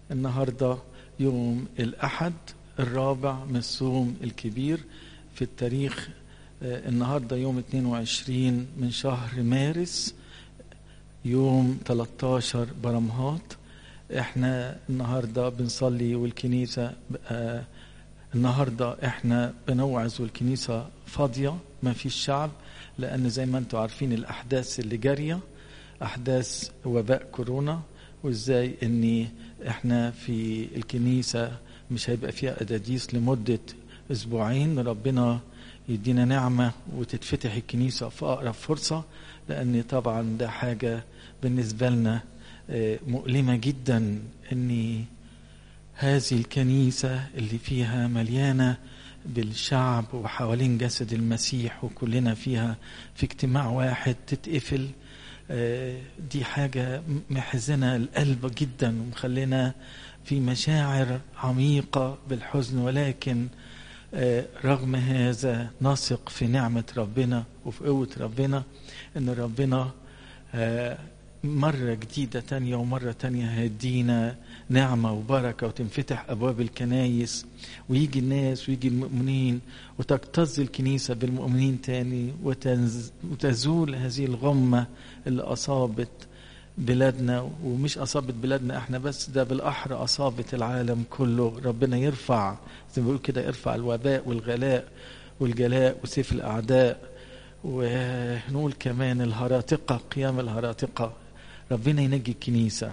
النهاردة يوم الأحد الرابع من الصوم الكبير في التاريخ. النهاردة يوم 22 من شهر مارس، يوم 13 برمهات. احنا النهاردة بنصلي والكنيسة النهاردة احنا بنوعظ والكنيسة فاضية، ما فيش شعب، لأن زي ما انتم عارفين الأحداث اللي جارية، أحداث وباء كورونا، وإزاي أن احنا في الكنيسة مش هيبقى فيها أداديس لمدة أسبوعين. ربنا يدينا نعمة وتتفتح الكنيسة في أقرب فرصة، لأن طبعا ده حاجة بالنسبة لنا مؤلمة جدا، أن هذه الكنيسة اللي فيها مليانة بالشعب وحوالين جسد المسيح وكلنا فيها في اجتماع واحد تتقفل، دي حاجة محزنة القلب جدا ومخلينا في مشاعر عميقة بالحزن. ولكن رغم هذا نثق في نعمة ربنا وفي قوة ربنا، ان ربنا مرة جديدة تانية ومرة تانية هيدينا نعمة وبركة، وتنفتح أبواب الكنايس ويجي الناس ويجي المؤمنين وتكتظ الكنيسة بالمؤمنين تاني، وتزول هذه الغمة اللي أصابت بلادنا، ومش أصابت بلادنا احنا بس، ده بالأحرى أصابت العالم كله. ربنا يرفع زي ما بيقول كده، يرفع الوباء والغلاء والجلاء وسيف الأعداء، ونقول كمان الهراطقة، قيام الهراطقة. ربنا ينجي الكنيسة.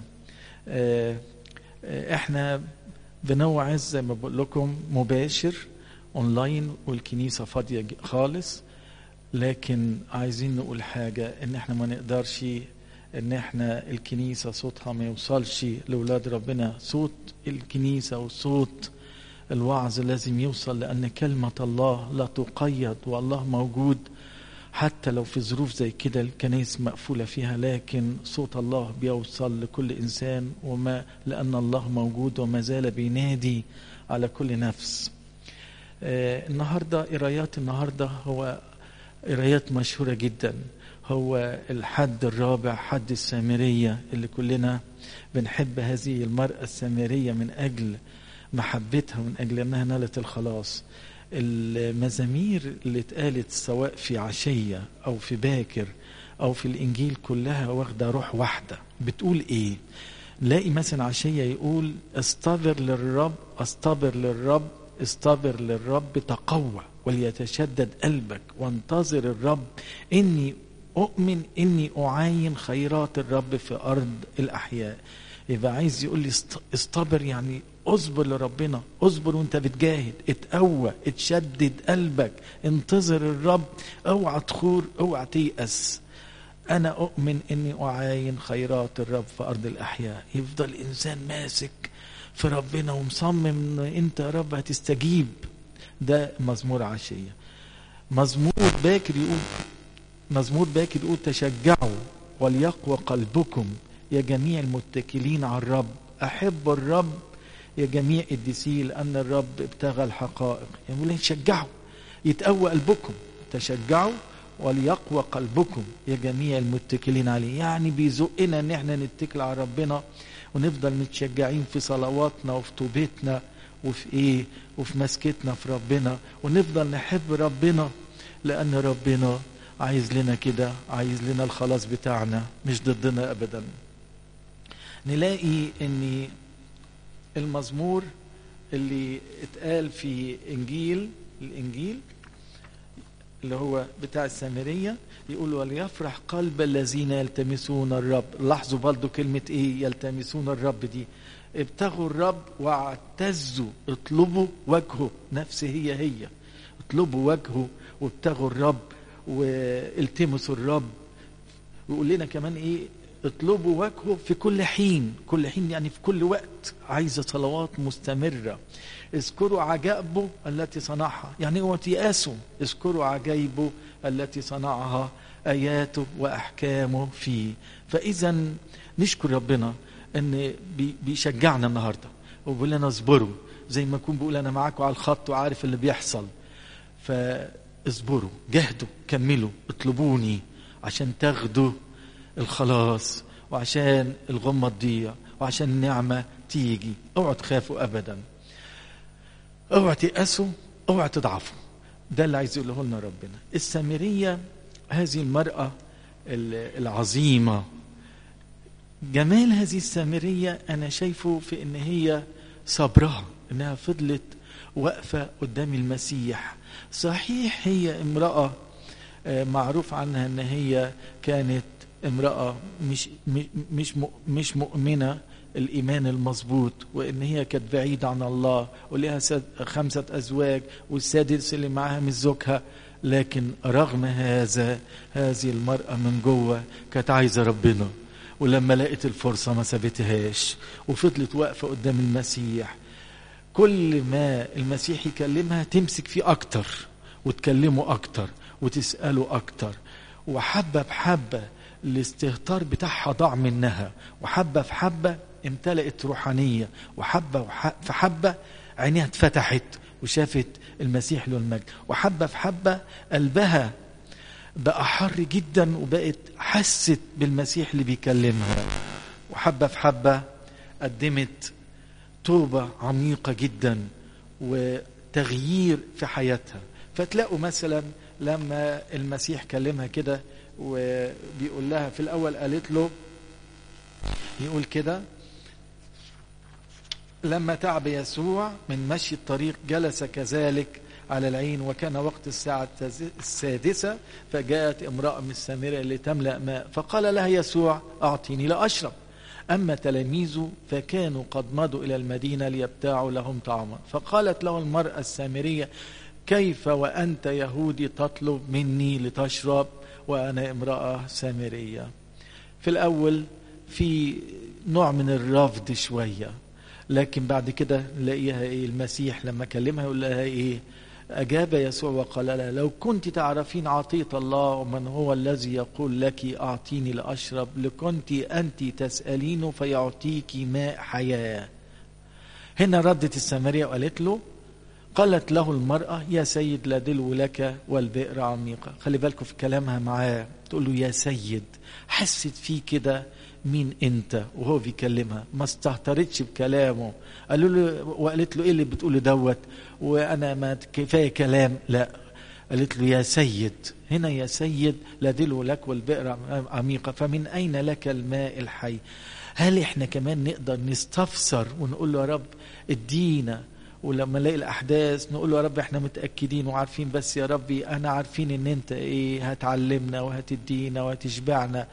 احنا بنوعظ زي ما بقول لكم مباشر اونلاين، والكنيسة فاضية خالص، لكن عايزين نقول حاجة، ان احنا ما نقدرش ان احنا الكنيسة صوتها ما يوصلش لأولاد ربنا. صوت الكنيسة وصوت الوعظ لازم يوصل، لأن كلمة الله لا تقيد، والله موجود حتى لو في ظروف زي كده الكنائس مقفولة فيها، لكن صوت الله بيوصل لكل إنسان، لأن الله موجود وما زال بينادي على كل نفس. النهاردة قرايات النهاردة هو قرايات مشهورة جدا، هو الحد الرابع، حد السامرية، اللي كلنا بنحب هذه المرأة السامرية من أجل محبتها، من أجل أنها نالت الخلاص. المزامير اللي اتقالت سواء في عشية أو في باكر أو في الإنجيل كلها واخدة روح واحدة. بتقول إيه؟ نلاقي مثلا عشية يقول استبر للرب، استبر للرب، استبر للرب، تقوى وليتشدد قلبك وانتظر الرب، إني أؤمن إني أعاين خيرات الرب في أرض الأحياء. يبقى عايز يقول لي استبر، يعني اصبر لربنا، اصبر وانت بتجاهد، اتقوى، اتشدد قلبك، انتظر الرب، اوعى تخور، اوعى تيأس. انا اؤمن اني اعاين خيرات الرب في ارض الاحياء. يفضل الانسان ماسك في ربنا ومصمم ان انت يا رب هتستجيب. ده مزمور عشية. مزمور باكر يقول تشجعوا وليقوى قلبكم يا جميع المتكلين على الرب، أحب الرب يا جميع القديسين لأن الرب ابتغى الحقائق. يقول يعني شجعوا، يتقوى قلبكم، تشجعوا وليقوى قلبكم يا جميع المتكلين عليه. يعني بيزقنا ان احنا نتكل على ربنا ونفضل متشجعين في صلواتنا وفي توبتنا وفي وفي مسكتنا في ربنا، ونفضل نحب ربنا، لأن ربنا عايز لنا كده، عايز لنا الخلاص بتاعنا، مش ضدنا أبدا. نلاقي ان المزمور اللي اتقال في الانجيل اللي هو بتاع السامرية يقول وليفرح قلب الذين يلتمسون الرب. لاحظوا برضو كلمة ايه يلتمسون الرب دي، ابتغوا الرب واعتزوا، اطلبوا وجهه، نفس هي اطلبوا وجهه وابتغوا الرب والتمسوا الرب. ويقول لنا كمان ايه، اطلبوا وجهه في كل حين. كل حين يعني في كل وقت، عايزة صلوات مستمرة. اذكروا عجائبه التي صنعها، يعني هو تياسوا، اذكروا عجائبه التي صنعها، آياته وأحكامه فيه. فإذا نشكر ربنا ان بيشجعنا النهاردة وبيقول لنا اصبروا، زي ما يكون بيقول انا معاكم على الخط وعارف اللي بيحصل. فاصبروا، جهدوا، كملوا، اطلبوني عشان تاخدوا الخلاص، وعشان الغمة تضيع، وعشان النعمة هتيجي، اوعوا تخافوا ابدا، اوعوا تيأسوا، اوعوا تضعفوا. ده اللي عايز يقوله لنا ربنا. السامرية هذه المرأة العظيمة، جمال هذه السامرية أنا شايفه في إن هي صبرها، إنها فضلت واقفة قدام المسيح. صحيح هي امرأة معروف عنها إن هي كانت امرأة مش مؤمنة الإيمان المظبوط، وإن هي كانت بعيدة عن الله ولها 5 أزواج والسادس اللي معاها من زوجها، لكن رغم هذا هذه المرأة من جوه كانت عايزة ربنا، ولما لقيت الفرصة ما سابتهاش وفضلت واقفة قدام المسيح. كل ما المسيح يكلمها تمسك فيه أكتر وتكلمه أكتر وتسأله أكتر، وحبة بحبة الاستهتار بتاعها ضاع منها، وحبة في حبة امتلأت روحانية، وحبة في حبة عينيها اتفتحت وشافت المسيح له المجد، وحبة في حبة قلبها بقى حر جدا وبقت حست بالمسيح اللي بيكلمها، وحبة في حبة قدمت توبة عميقة جدا وتغيير في حياتها. فتلاقوا مثلا لما المسيح كلمها كده وبيقول لها في الأول، قالت له يقول كده: لما تعب يسوع من مشي الطريق جلس كذلك على العين، وكان وقت الساعة 6، فجاءت امرأة من السامرة لتملأ ماء، فقال لها يسوع: أعطيني لأشرب. أما تلاميذه فكانوا قد مضوا إلى المدينة ليبتاعوا لهم طعاما. فقالت له المرأة السامرية: كيف وأنت يهودي تطلب مني لتشرب وأنا امرأة سامرية؟ في الأول في نوع من الرفض شوية، لكن بعد كده نلاقيها ايه؟ المسيح لما كلمها يقول لها ايه؟ أجاب يسوع وقال لها: لو كنت تعرفين عطية الله ومن هو الذي يقول لك أعطيني لأشرب لكنت أنت تسألينه فيعطيك ماء حياة. هنا ردت السامرية وقالت له، قالت له المرأة: يا سيد لا دلو لك والبئر عميقة. خلي بالكم في كلامها معاه، تقول له يا سيد، حست فيه كده مين انت وهو بيكلمها، ما استهترتش بكلامه. قالوا له وقالت له ايه اللي بتقوله دوت وانا ما كفايه كلام؟ لا، قالت له يا سيد. هنا يا سيد لا دلو لك والبئر عميقة، فمن اين لك الماء الحي؟ هل احنا كمان نقدر نستفسر ونقول له يا رب ادينا، ولما نلاقي الاحداث نقول له يا رب احنا متاكدين وعارفين، بس يا ربي انا عارفين ان انت ايه هتعلمنا وهتدينا وهتشبعنا.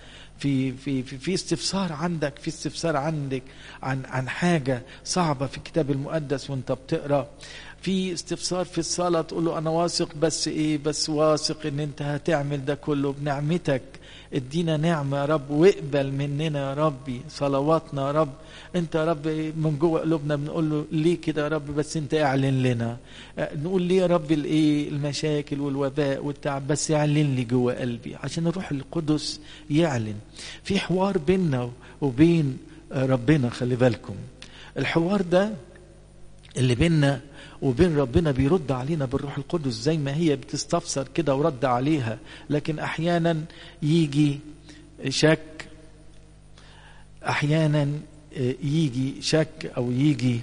في استفسار عندك، في استفسار عندك عن حاجه صعبه في الكتاب المقدس وانت بتقرا، في استفسار في الصلاه تقول له انا واثق، بس ايه؟ بس واثق ان انت هتعمل ده كله بنعمتك. ادينا نعمه يا رب، واقبل مننا يا ربي صلواتنا يا رب. انت يا رب من جوه قلوبنا بنقول له ليه كده يا رب، بس انت اعلن لنا. نقول ليه يا رب الايه؟ المشاكل والوباء والتعب، بس اعلن لي جوه قلبي عشان الروح القدس يعلن. في حوار بيننا وبين ربنا، خلي بالكم الحوار ده اللي بيننا وبين ربنا بيرد علينا بالروح القدس، زي ما هي بتستفسر كده ورد عليها. لكن احيانا يجي شك، احيانا يجي شك او يجي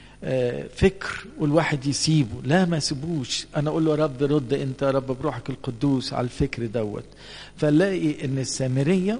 فكر والواحد يسيبه. لا، ما سيبوش، انا اقول له يا رب رد انت يا رب بروحك القدوس على الفكر دوت. فنلاقي ان السامرية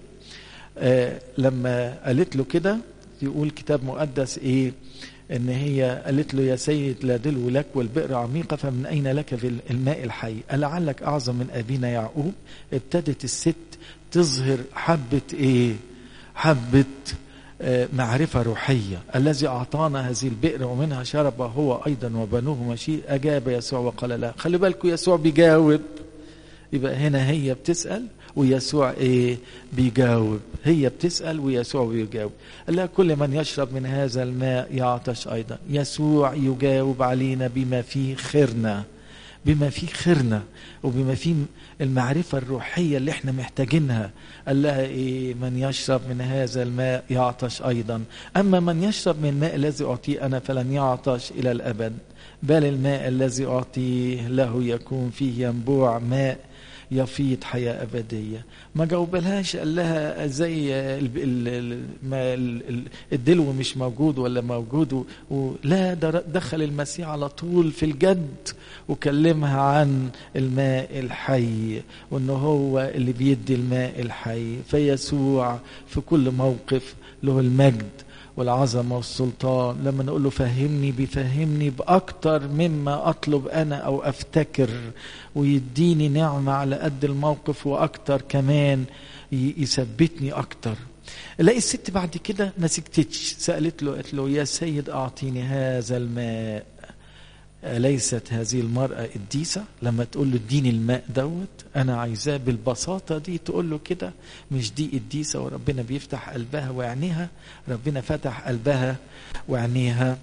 لما قالت له كده، يقول كتاب مقدس ايه؟ ان هي قالت له يا سيد لا دلو لك والبئر عميقة، فمن اين لك في الماء الحي؟ ألعلك اعظم من ابينا يعقوب؟ ابتدت الست تظهر حبة ايه؟ حبة معرفة روحية. الذي اعطانا هذه البئر ومنها شرب هو ايضا وبنوه مشيء. اجاب يسوع وقال لها. خلي بالكم يسوع بيجاوب، يبقى هنا هي بتسأل ويسوع ايه؟ بيجاوب. هي بتسأل ويسوع بيجاوب. قال لها كل من يشرب من هذا الماء يعطش ايضا. يسوع يجاوب علينا بما فيه خيرنا، بما فيه خيرنا وبما فيه المعرفة الروحية اللي احنا محتاجينها. قال لها ايه؟ من يشرب من هذا الماء يعطش ايضا، اما من يشرب من الماء الذي اعطيه انا فلن يعطش الى الابد، بل الماء الذي اعطيه له يكون فيه ينبوع ماء يفيض حياة أبدية. ما جاوبلهاش قال لها زي الدلو مش موجود ولا موجود لا، دخل المسيح على طول في الجد وكلمها عن الماء الحي وأنه هو اللي بيدي الماء الحي. فيسوع في كل موقف له المجد والعظمة والسلطان. لما نقول له فهمني بيفهمني بأكتر مما أطلب أنا أو أفتكر، ويديني نعمة على قد الموقف وأكتر كمان يثبتني أكتر. الاقي الست بعد كده ما سكتتش، سألت له قالت له يا سيد أعطيني هذا الماء. ليست هذه المرأة قديسة لما تقول له اديني الماء دوت أنا عايزاه بالبساطة دي؟ تقول له كده؟ مش دي قديسة وربنا بيفتح قلبها وعينيها؟ ربنا فتح قلبها وعينيها،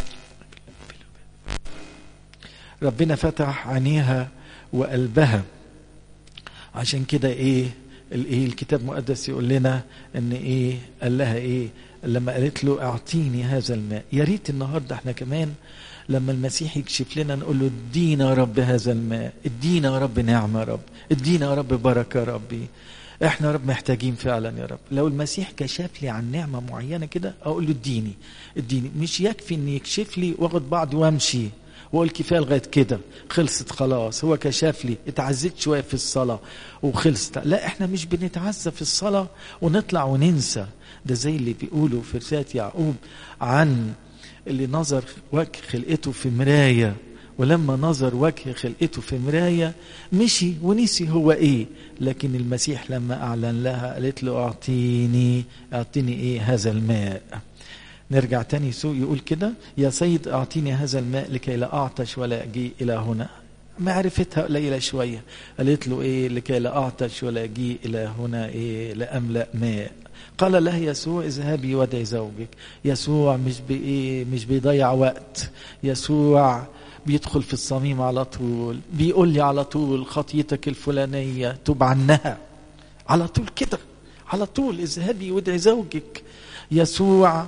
ربنا فتح عينيها وقلبها. عشان كده ايه الكتاب المقدس يقول لنا ان ايه قال لها ايه لما قالت له اعطيني هذا الماء. يا ريت النهارده احنا كمان لما المسيح يكشف لنا نقول له ادينا يا رب هذا الماء، ادينا يا رب نعمة يا رب، ادينا يا رب بركة يا ربي. احنا يا رب محتاجين فعلا يا رب. لو المسيح كشف لي عن نعمة معينة كده اقول له اديني. مش يكفي ان يكشف لي واخد بعض وامشي واقول كفايه لغايه كده خلصت خلاص، هو كشف لي اتعزيت شويه في الصلاه وخلصت. لا، احنا مش بنتعزى في الصلاه ونطلع وننسى. ده زي اللي بيقولوا في رسالة يعقوب عن اللي نظر وجه خلقته في مراية، ولما نظر وجه خلقته في مراية مشي ونسي هو ايه، لكن المسيح لما اعلن لها قالت له اعطيني ايه هذا الماء. نرجع تاني يقول كده يا سيد اعطيني هذا الماء لكي لا اعطش ولا اجي الى هنا. معرفتها قليلة شوية، قالت له ايه لكي لا اعطش ولا اجي الى هنا ايه لاملأ ماء. قال له يسوع اذهبي وادعي زوجك. يسوع مش بيضيع وقت، يسوع بيدخل في الصميم على طول، بيقول لي على طول خطيتك الفلانية تب عنها على طول كده، على طول اذهبي وادعي زوجك. يسوع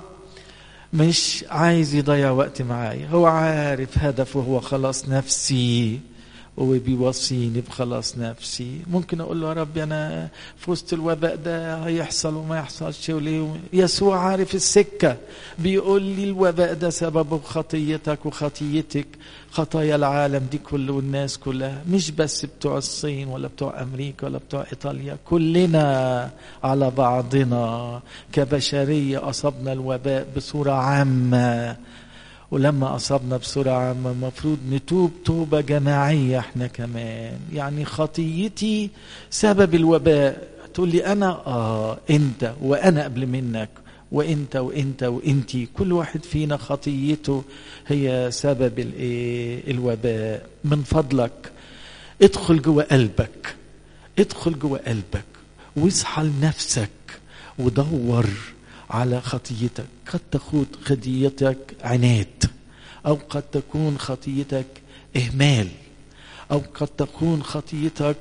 مش عايز يضيع وقت معايا، هو عارف هدفه هو خلاص نفسي وبيوصيني بخلاص نفسي. ممكن اقول له يا رب انا في وسط الوباء ده هيحصل وما يحصلش وليه. يسوع عارف السكة، بيقول لي الوباء ده سببه خطيتك وخطيتك، خطايا العالم دي كله والناس كلها، مش بس بتوع الصين ولا بتوع امريكا ولا بتوع ايطاليا، كلنا على بعضنا كبشرية اصبنا الوباء بصورة عامة. ولما أصابنا بصورة عامة المفروض نتوب توبة جماعية احنا كمان. يعني خطيتي سبب الوباء، تقول لي أنا أنت وأنا قبل منك وأنت وأنت وأنتي، كل واحد فينا خطيته هي سبب الوباء. من فضلك ادخل جوه قلبك، ادخل جوه قلبك واصحى لنفسك ودور على خطيتك. قد تكون خطيتك عناد، أو قد تكون خطيتك إهمال، أو قد تكون خطيتك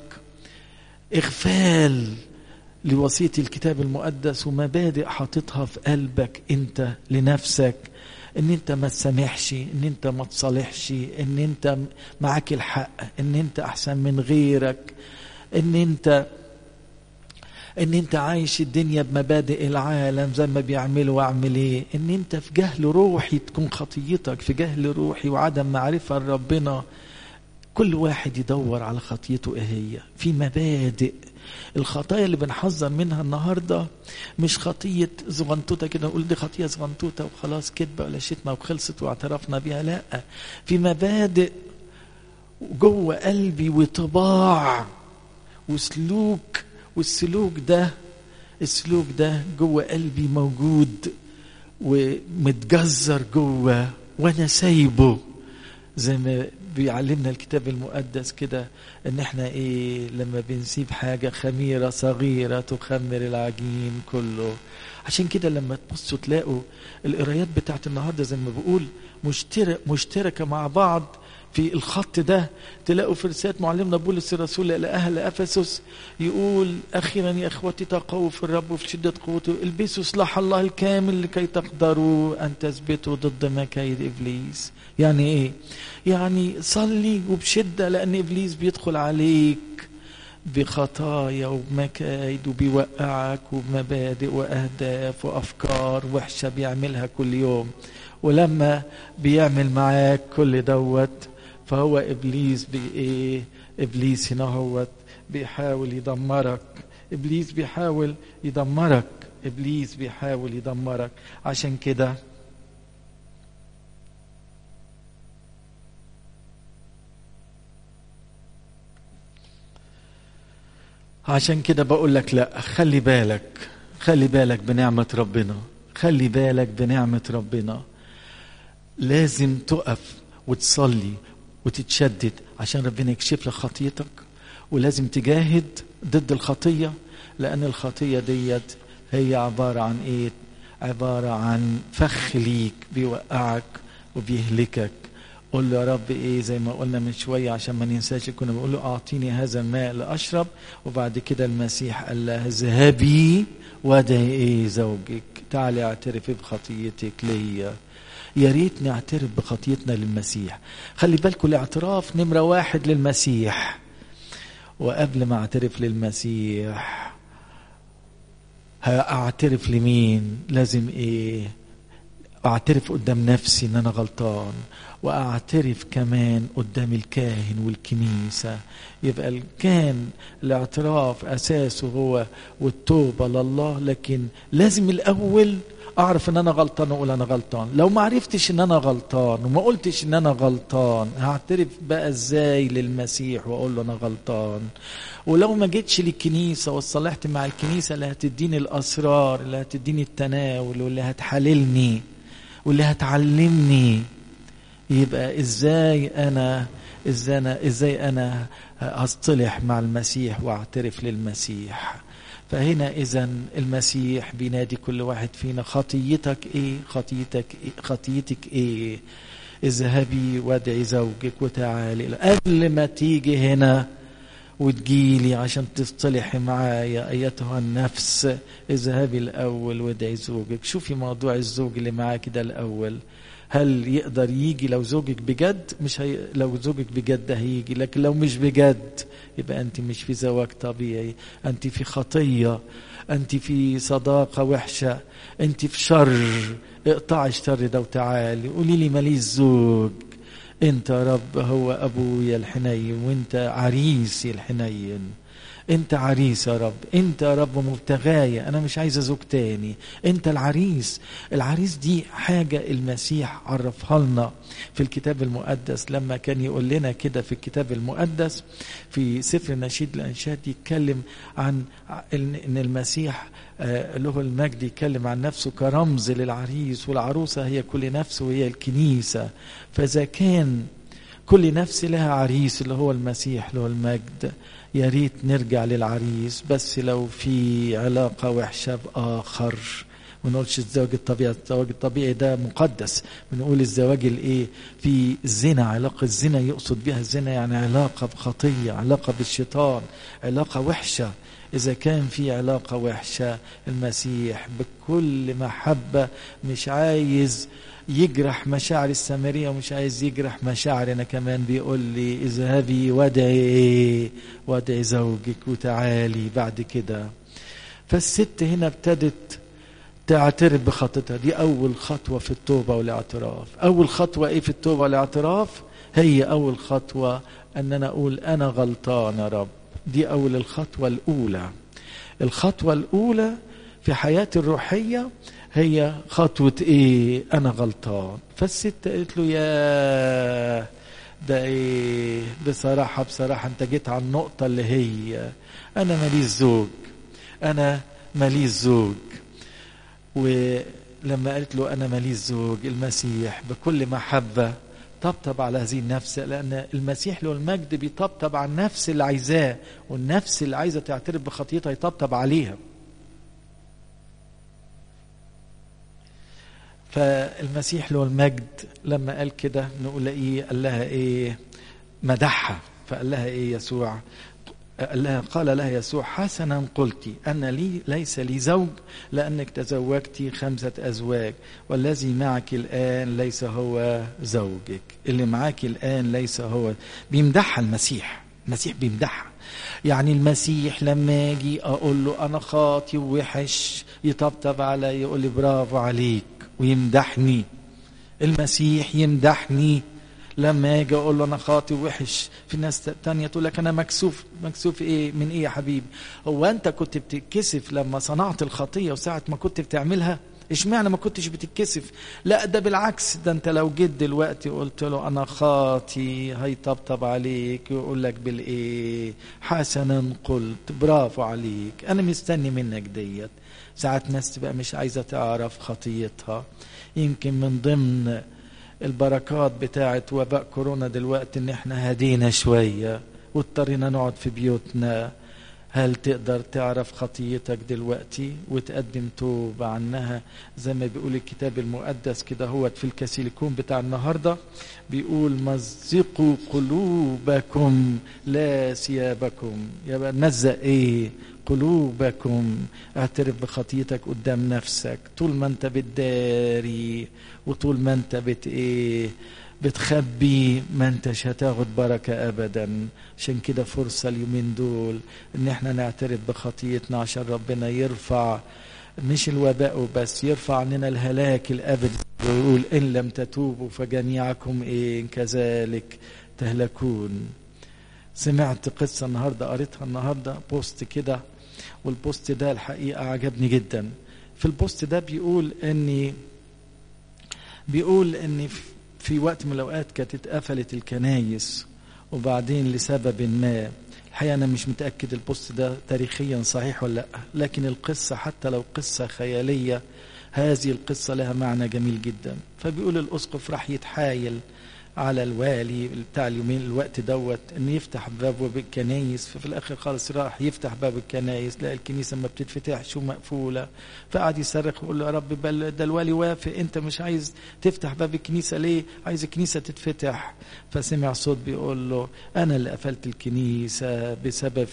إغفال لوصية الكتاب المقدس ومبادئ حاططها في قلبك أنت لنفسك، ان انت ما تسامحش، ان انت ما تصالحش، ان انت معاك الحق، ان انت احسن من غيرك، ان انت عايش الدنيا بمبادئ العالم زي ما بيعملوا واعمل ايه، ان انت في جهل روحي تكون خطيتك في جهل روحي وعدم معرفة لربنا. كل واحد يدور على خطيته ايه هي في مبادئ. الخطايا اللي بنحذر منها النهاردة مش خطية زغنطوطة كده نقول دي خطية زغنطوطة وخلاص كدبة ولا شتمة وخلصت واعترفنا بيها، لا، في مبادئ جوه قلبي وطباع وسلوك، والسلوك ده جوه قلبي موجود ومتجذر جوه وانا سايبه. زي ما بيعلمنا الكتاب المقدس كده ان احنا لما بنسيب حاجة خميرة صغيرة تخمر العجين كله. عشان كده لما تبصوا تلاقوا القرايات بتاعت النهاردة زي ما بقول مشتركة مع بعض في الخط ده. تلاقوا في رسالة معلمنا بولس الرسول إلى أهل أفسس يقول أخيرا يا أخوتي تقووا في الرب وفي شدة قوته، البسوا سلاح الله الكامل لكي تقدروا أن تثبتوا ضد مكايد إبليس. يعني إيه؟ يعني صلي وبشدة لأن إبليس بيدخل عليك بخطايا وبمكايد وبيوقعك وبمبادئ وأهداف وأفكار وحشة بيعملها كل يوم. ولما بيعمل معاك كل دوت فهو إبليس بإيه؟ إبليس هنا هو بيحاول يدمرك. إبليس بيحاول يدمرك. إبليس بيحاول يدمرك. عشان كده بقول لك لا، خلي بالك، خلي بالك بنعمة ربنا، خلي بالك بنعمة ربنا. لازم تقف وتصلي وتتشدد عشان ربنا يكشف لك خطيتك، ولازم تجاهد ضد الخطية، لأن الخطية ديت هي عبارة عن إيه؟ عبارة عن فخ ليك بيوقعك وبيهلكك. قل له يا رب إيه زي ما قلنا من شوية عشان ما ننساش، كنا بنقول له أعطيني هذا الماء لأشرب. وبعد كده المسيح قال لها اذهبي وادعي إيه زوجك، تعالي اعترفي بخطيتك ليا. يا ريت نعترف بخطيتنا للمسيح. خلي بالكم الاعتراف نمرة 1 للمسيح. وقبل ما اعترف للمسيح هاعترف لمين؟ لازم ايه؟ اعترف قدام نفسي ان انا غلطان، واعترف كمان قدام الكاهن والكنيسة. يبقى كان الاعتراف اساسه هو والتوبة لله، لكن لازم الاول اعرف ان انا غلطان واقول انا غلطان. لو ما عرفتش ان انا غلطان وما قلتش ان انا غلطان، هعترف بقى ازاي للمسيح واقول له انا غلطان؟ ولو ما جيتش للكنيسة وصلحت مع الكنيسة اللي هتديني الاسرار، اللي هتديني التناول، واللي هتحللني واللي هتعلمني، يبقى ازاي انا هصطلح مع المسيح واعترف للمسيح؟ فهنا إذن المسيح بينادي كل واحد فينا، خطيتك ايه؟ خطيتك ايه؟ اذهبي وادعي زوجك وتعالي. قبل ما تيجي هنا وتجيلي عشان تصطلحي معايا ايتها النفس، اذهبي الاول وادعي زوجك. شوفي موضوع الزوج اللي معاكي ده الاول، هل يقدر يجي؟ لو زوجك بجد لو زوجك بجد هيجي، لكن لو مش بجد يبقى انت مش في زواج طبيعي، انت في خطية، انت في صداقة وحشة، انت في شر. اقطعي الشر ده وتعالي قولي لي ماليش زوج. انت يا رب هو ابويا الحنين، وانت عريسي الحنين، انت عريس يا رب، انت يا رب مبتغايا، انا مش عايز زوج تاني، انت العريس. العريس دي حاجة المسيح عرفها لنا في الكتاب المقدس، لما كان يقول لنا كده في الكتاب المقدس في سفر نشيد الأنشاد، يتكلم عن ان المسيح له المجد يتكلم عن نفسه كرمز للعريس، والعروسة هي كل نفس وهي الكنيسة. فإذا كان كل نفس لها عريس اللي هو المسيح له المجد، يا ريت نرجع للعريس. بس لو في علاقة وحشة بآخر، ما نقولش الزواج الطبيعي، الزواج الطبيعي ده مقدس. بنقول الزواج الايه؟ في الزنا، علاقة الزنا يقصد بها الزنا يعني علاقة بخطية، علاقة بالشيطان، علاقة وحشة. إذا كان في علاقة وحشة، المسيح بكل محبة مش عايز يجرح مشاعر السامرية ومش عايز يجرح مشاعرنا كمان. بيقول لي اذهبي وادعي زوجك وتعالي بعد كده. فالست هنا ابتدت تعترف بخطتها. دي أول خطوة في التوبة والاعتراف. أول خطوة إيه في التوبة والاعتراف؟ هي أول خطوة أن أنا أقول أنا غلطان يا رب. دي أول الخطوة الأولى. الخطوة الأولى في حياتي الروحية هي خطوة ايه؟ انا غلطان. فالست قالت له يا ده ايه؟ بصراحة انت جيت على النقطة اللي هي انا ماليش زوج. ولما قالت له انا ماليش زوج، المسيح بكل محبة طبطب على هذه النفس، لأن المسيح له المجد بيطبطب على النفس اللي عايزاه، والنفس اللي عايزة تعترف بخطيتها يطبطب عليها. فالمسيح له المجد لما قال كده نقول ايه؟ قال لها ايه؟ مدحها. فقال لها ايه يسوع؟ قال لها يسوع حسنا قلتي أن ليس لي زوج، لأنك تزوجتي 5 أزواج، والذي معك الآن ليس هو زوجك. اللي معك الآن ليس هو. بيمدحها المسيح بيمدحها. يعني المسيح لما اجي اقول له انا خاطي ووحش يطبطب علي يقول لي برافو عليك ويمدحني. المسيح يمدحني لما اجي اقول له انا خاطي ووحش. في ناس تانية تقول لك انا مكسوف. مكسوف ايه من ايه يا حبيبي؟ هو انت كنت بتتكسف لما صنعت الخطية وساعة ما كنت بتعملها؟ اشمعنى ما كنتش بتتكسف؟ لا ده بالعكس، ده انت لو جيت دلوقتي قلت له انا خاطي هيطبطب عليك ويقول لك بالايه؟ حسنا قلت، برافو عليك، انا مستني منك ديت. ساعات ناس تبقى مش عايزة تعرف خطيتها. يمكن من ضمن البركات بتاعة وباء كورونا دلوقتي ان احنا هدينا شوية واضطرينا نقعد في بيوتنا. هل تقدر تعرف خطيتك دلوقتي وتقدم توبة عنها؟ زي ما بيقول الكتاب المقدس كده هو في الكاسيليكون بتاع النهاردة بيقول مزقوا قلوبكم لا ثيابكم. يبقى نزق ايه؟ قلوبكم. اعترف بخطيتك قدام نفسك. طول ما انت بتداري وطول ما انت بتخبي ما انتش هتاخد بركة ابدا. عشان كده فرصة اليومين دول ان احنا نعترف بخطيتنا عشان ربنا يرفع مش الوباء بس، يرفع عننا الهلاك الابدي. ويقول ان لم تتوبوا فجميعكم كذلك تهلكون. سمعت قصة النهاردة قريتها النهاردة بوست كده، والبوست ده الحقيقة عجبني جدا. في البوست ده بيقول ان في وقت من الأوقات كانت اتقفلت الكنايس وبعدين لسبب ما. الحقيقة أنا مش متأكد البوست ده تاريخيا صحيح ولا لا، لكن القصة حتى لو قصة خيالية هذه القصة لها معنى جميل جدا. فبيقول الأسقف راح يتحايل على الوالي بتاع اليومين الوقت دوت ان يفتح باب الكنايس. ففي الاخر خالص راح يفتح باب الكنايس لقى الكنيسه ما بتتفتحش ومقفوله. فقعد يصرخ ويقول له يا رب ده الوالي وافق، انت مش عايز تفتح باب الكنيسه ليه؟ عايز الكنيسه تتفتح. فسمع صوت بيقول له انا اللي قفلت الكنيسه بسبب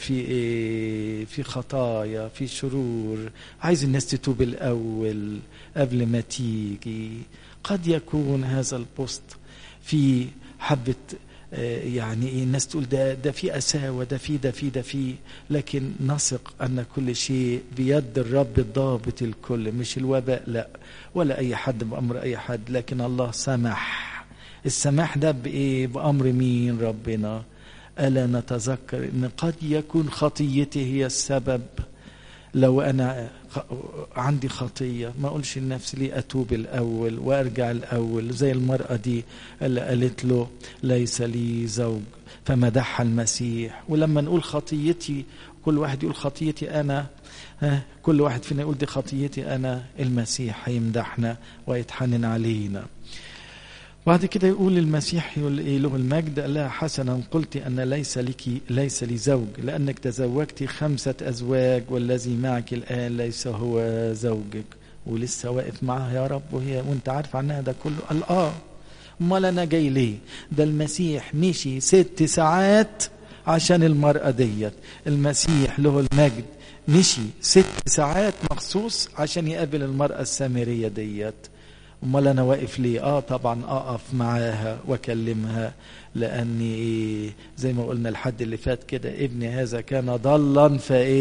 في خطايا، في شرور، عايز الناس تتوب الاول قبل ما تيجي. قد يكون هذا البوست في حبة يعني الناس تقول ده في أساوة، ده في لكن نثق أن كل شيء بيد الرب الضابط الكل، مش الوباء لا ولا أي حد بأمر أي حد، لكن الله سمح. السماح ده بأمر مين؟ ربنا. ألا نتذكر أن قد يكون خطيتي هي السبب. لو أنا عندي خطية ما أقولش لنفسي ليه أتوب الأول وأرجع الأول، زي المرأة دي اللي قالت له ليس لي زوج فمدحها المسيح. ولما نقول خطيتي كل واحد يقول خطيتي أنا، كل واحد فينا يقول دي خطيتي أنا، المسيح هيمدحنا ويتحنن علينا. بعد كده يقول المسيح له المجد قال لها حسنا قلت أن ليس لي زوج لأنك تزوجتي 5 أزواج والذي معك الآن ليس هو زوجك. ولسه واقف معها يا رب وانت عارف عنها ده كله. قال امال انا جاي ليه؟ ده المسيح مشي 6 ساعات عشان المرأة ديت. المسيح له المجد مشي 6 ساعات مخصوص عشان يقابل المرأة السامرية ديت. امال انا واقف ليه؟ طبعا اقف معاها واكلمها، لاني زي ما قلنا الحد اللي فات كده ابني هذا كان ضلا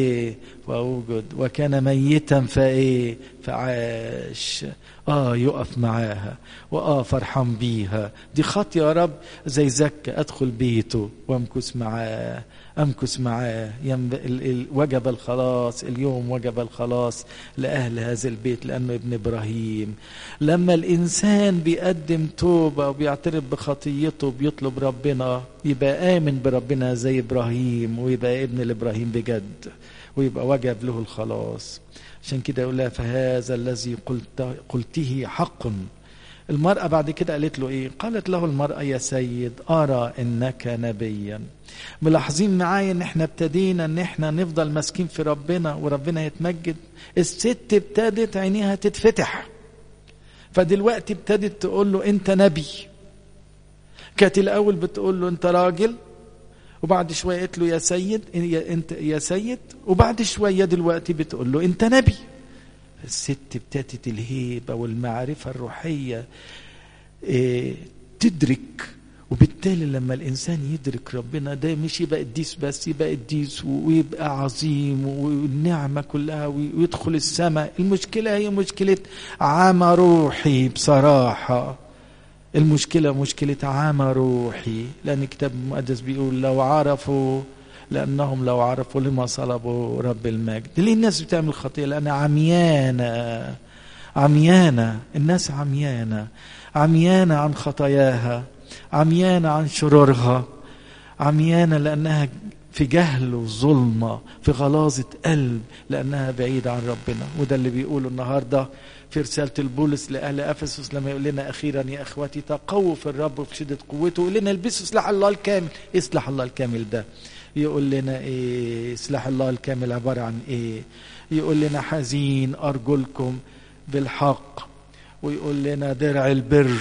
فاوجد وكان ميتا فعاش. يقف معاها فرحان بيها. دي خط يا رب زي زكا ادخل بيته وامكث معاه وجب الخلاص اليوم، وجب الخلاص لأهل هذا البيت لأنه ابن إبراهيم. لما الإنسان بيقدم توبة وبيعترف بخطيته بيطلب ربنا يبقى آمن بربنا زي إبراهيم ويبقى ابن لإبراهيم بجد ويبقى وجب له الخلاص. عشان كده يقول لها فهذا الذي قلته حق. المرأة بعد كده قالت له قالت له المرأة يا سيد أرى إنك نبيا. ملاحظين معايا ان احنا ابتدينا ان احنا نفضل ماسكين في ربنا وربنا يتمجد. الست ابتدت عينيها تتفتح، فدلوقتي ابتدت تقول له انت نبي. كانت الاول بتقول له انت راجل، وبعد شوية قالت له يا سيد انت يا سيد، وبعد شوية دلوقتي بتقول له انت نبي. الست ابتدت الهيبة والمعرفة الروحية تدرك وبالتالي لما الإنسان يدرك ربنا ده مش يبقى قديس بس، يبقى قديس ويبقى عظيم والنعمة كلها ويدخل السماء. المشكلة هي مشكلة عمى روحي بصراحة، المشكلة مشكلة عمى روحي، لأن الكتاب المقدس بيقول لو عرفوا، لأنهم لو عرفوا لما صلبوا رب المجد. ليه الناس بتعمل خطيئة؟ لأن عميانة، عميانة الناس، عميانة عن خطاياها، عميانة عن شرورها، عميانة لأنها في جهل وظلمة، في غلاظة قلب، لأنها بعيدة عن ربنا. وده اللي بيقوله النهاردة في رسالة البولس لأهل أفسس لما يقول لنا أخيرا يا أخواتي تقووا في الرب في شدة قوته، يقول لنا البسوا سلاح الله الكامل. إيه سلاح الله الكامل ده؟ يقول لنا إيه سلاح الله الكامل؟ عبارة عن إيه؟ يقول لنا حزين أرجلكم بالحق، ويقول لنا درع البر.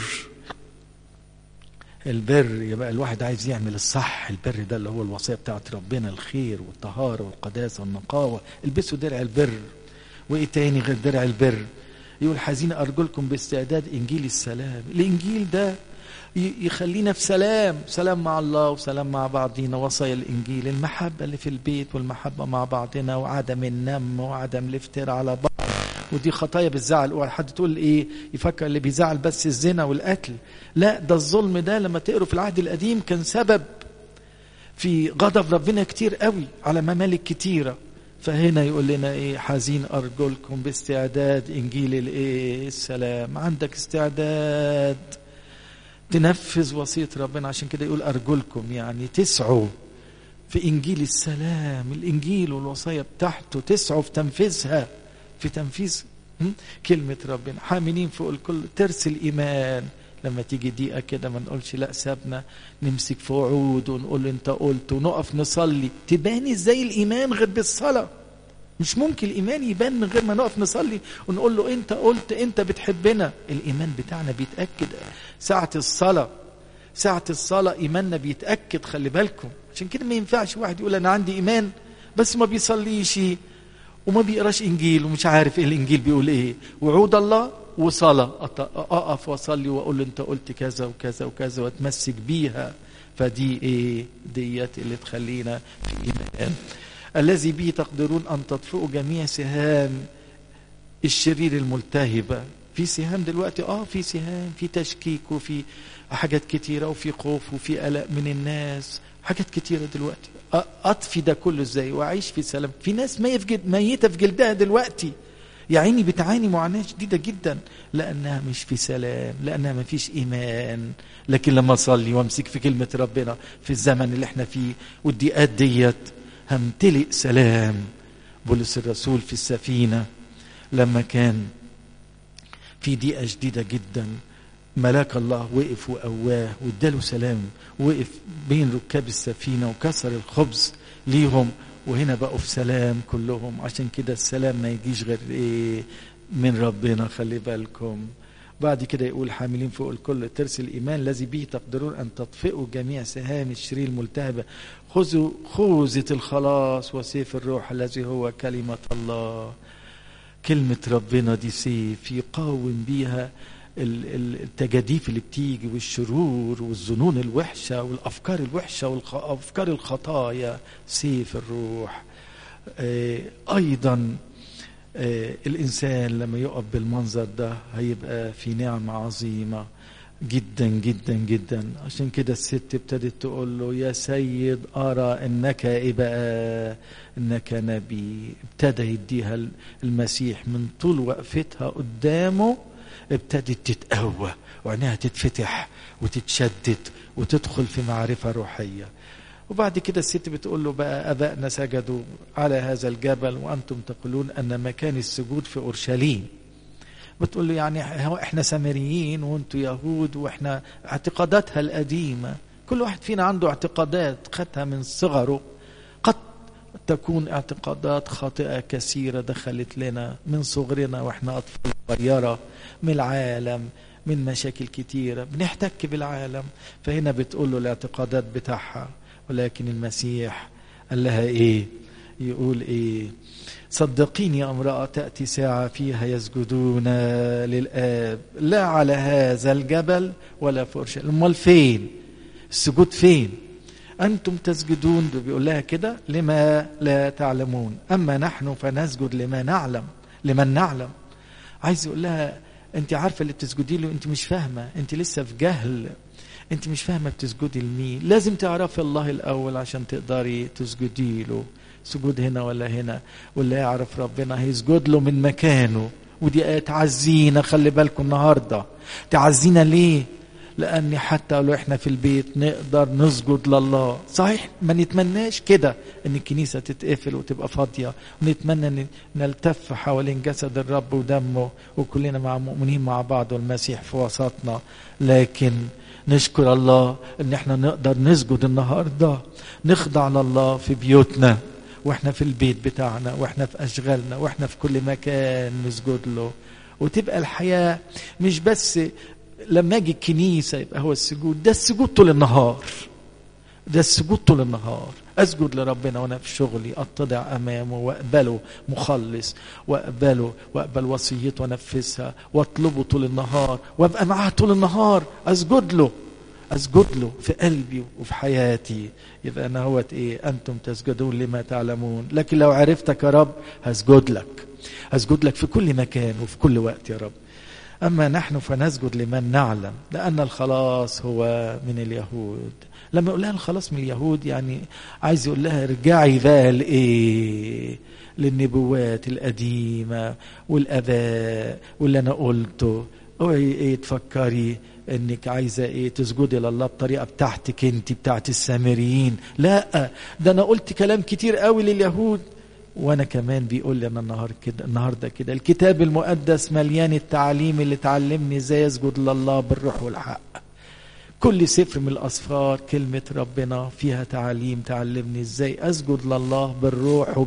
البر يبقى الواحد عايز يعمل الصح، البر ده اللي هو الوصية بتاعت ربنا، الخير والطهارة والقداسة والنقاوة. البسوا درع البر. وايه تاني غير درع البر؟ يقول حزين أرجلكم باستعداد إنجيل السلام. الإنجيل ده يخلينا في سلام مع الله وسلام مع بعضينا. وصايا الإنجيل المحبة اللي في البيت والمحبة مع بعضنا وعدم النم وعدم الافتراء على بعض، ودي خطايا بتزعل. اوعى حد تقول ايه يفكر اللي بيزعل بس الزنا والقتل، لا ده الظلم ده لما تقروا في العهد القديم كان سبب في غضب ربنا كتير قوي على ممالك كتيرة. فهنا يقول لنا ايه حزين أرجلكم باستعداد إنجيل الايه السلام. عندك استعداد تنفذ وصية ربنا، عشان كده يقول أرجلكم يعني تسعوا في إنجيل السلام. الإنجيل والوصية بتاعته تسعوا في تنفيذها، في تنفيذ كلمة ربنا. حاملين فوق الكل ترس الإيمان. لما تيجي دقيقة كده ما نقولش لا سابنا، نمسك في وعود ونقول انت قلت ونقف نصلي. تبان ازاي الإيمان غير بالصلاة؟ مش ممكن الإيمان يبان من غير ما نقف نصلي ونقول له انت قلت انت بتحبنا. الإيمان بتاعنا بيتأكد ساعة الصلاة، ساعة الصلاة إيماننا بيتأكد. خلي بالكم، عشان كده ما ينفعش واحد يقول أنا عندي إيمان بس ما بيصليش وما بيقراش إنجيل ومش عارف إيه الإنجيل بيقول إيه. وعود الله وصلاة، أقف وأصلي وأقول أنت قلت كذا وكذا وكذا وأتمسك بيها. فدي إيه ديت اللي تخلينا في إيمان الذي به تقدرون أن تطفئوا جميع سهام الشرير الملتهبة. في سهام دلوقتي، في سهام، في تشكيك وفي حاجات كتيرة وفي خوف وفي قلق من الناس، حاجات كتيرة دلوقتي. أطفي ده كله ازاي وأعيش في سلام؟ في ناس ميتة في جلدها دلوقتي، يا عيني بتعاني معاناة شديدة جدا لأنها مش في سلام، لأنها ما فيش إيمان. لكن لما أصلي وامسك في كلمة ربنا في الزمن اللي احنا فيه والضيقات ديت همتلئ سلام. بولس الرسول في السفينة لما كان في ضيقة شديدة جدا، ملاك الله وقف وقواه واداله سلام، وقف بين ركاب السفينة وكسر الخبز ليهم، وهنا بقوا في سلام كلهم. عشان كده السلام ما يجيش غير ايه من ربنا. خلي بالكم. بعد كده يقول حاملين فوق الكل ترس الإيمان الذي به تقدرون أن تطفئوا جميع سهام الشرير الملتهبة. خذوا خوذة الخلاص وسيف الروح الذي هو كلمة الله. كلمة ربنا دي سيف يقاوم بيها التجاديف اللي بتيجي والشرور والظنون الوحشة والأفكار الوحشة والأفكار الخطايا. سيف الروح. أيضا الإنسان لما يقف بالمنظر ده هيبقى في نعمة عظيمة جدا جدا جدا. عشان كده الست ابتدت تقول له يا سيد أرى إنك إيه بقى، إنك نبي. ابتدى يديها المسيح من طول وقفتها قدامه، ابتدت تتقوى وعينها تتفتح وتتشدد وتدخل في معرفة روحية. وبعد كده الست بتقول له بقى أبائنا سجدوا على هذا الجبل وأنتم تقولون أن مكان السجود في أورشليم. بتقول له يعني احنا سامريين وانتوا يهود، واحنا اعتقاداتها القديمة. كل واحد فينا عنده اعتقادات خدها من صغره، قد تكون اعتقادات خاطئة كثيرة دخلت لنا من صغرنا واحنا أطفال صغيرة، من العالم، من مشاكل كتيرة بنحتك بالعالم. فهنا بتقول له الاعتقادات بتاعها. ولكن المسيح قال لها ايه؟ يقول ايه؟ صدقيني يا امرأة تأتي ساعة فيها يسجدون للآب لا على هذا الجبل ولا في أورشليم. امال فين؟ السجود فين؟ أنتم تسجدون، بيقول لها كده لما لا تعلمون، أما نحن فنسجد لما نعلم، لمن نعلم. عايز يقول لها أنت عارفة اللي بتسجدي له، أنت مش فاهمة، أنت لسه في جهل، أنت مش فاهمة بتسجدي لمين. لازم تعرفي الله الأول عشان تقدري تسجدي له. سجود هنا ولا هنا، واللي يعرف ربنا هيسجد له من مكانه. ودي آية تعزينا، خلي بالكم النهاردة تعزينا ليه؟ لأن حتى لو احنا في البيت نقدر نسجد لله. صحيح ما نتمناش كده ان الكنيسة تتقفل وتبقى فاضية، ونتمنى ان نلتف حوالين جسد الرب ودمه وكلنا مع مؤمنين مع بعض والمسيح في وسطنا، لكن نشكر الله ان احنا نقدر نسجد النهاردة، نخضع لله في بيوتنا واحنا في البيت بتاعنا واحنا في اشغالنا واحنا في كل مكان نسجد له. وتبقى الحياة مش بس لما اجي الكنيسة يبقى هو السجود، ده السجود طول النهار، ده السجود طول النهار. اسجد لربنا وانا في شغلي، اتضع امامه واقبله مخلص، واقبل وصيته وانفذها، واطلبه طول النهار، وابقى معاه طول النهار، اسجد له في قلبي وفي حياتي. يبقى انا هوت ايه؟ انتم تسجدون لما تعلمون. لكن لو عرفتك يا رب هسجد لك في كل مكان وفي كل وقت يا رب. أما نحن فنسجد لمن نعلم، لأن الخلاص هو من اليهود. لما يقول لها الخلاص من اليهود يعني عايز يقول لها ارجعي بقى لإيه؟ للنبوات القديمة والآباء واللي أنا قلته. اوعي ايه تفكري انك عايزة ايه تسجدي لله بطريقة بتاعتك انت، بتاعت السامريين. لا، ده انا قلت كلام كتير قوي لليهود، وانا كمان بيقول لي انا النهارده كده الكتاب المقدس مليان التعليم اللي تعلمني ازاي اسجد لله بالروح والحق. كل سفر من الاسفار كلمة ربنا فيها تعليم تعلمني ازاي اسجد لله بالروح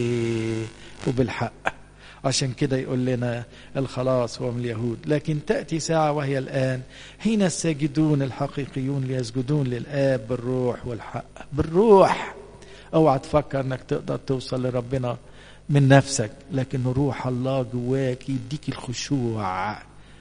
وبالحق. عشان كده يقول لنا الخلاص هو من اليهود. لكن تأتي ساعة وهي الآن حين الساجدون الحقيقيون ليسجدون للآب بالروح والحق. بالروح. اوعى تفكر انك تقدر توصل لربنا من نفسك، لكن روح الله جواك يديك الخشوع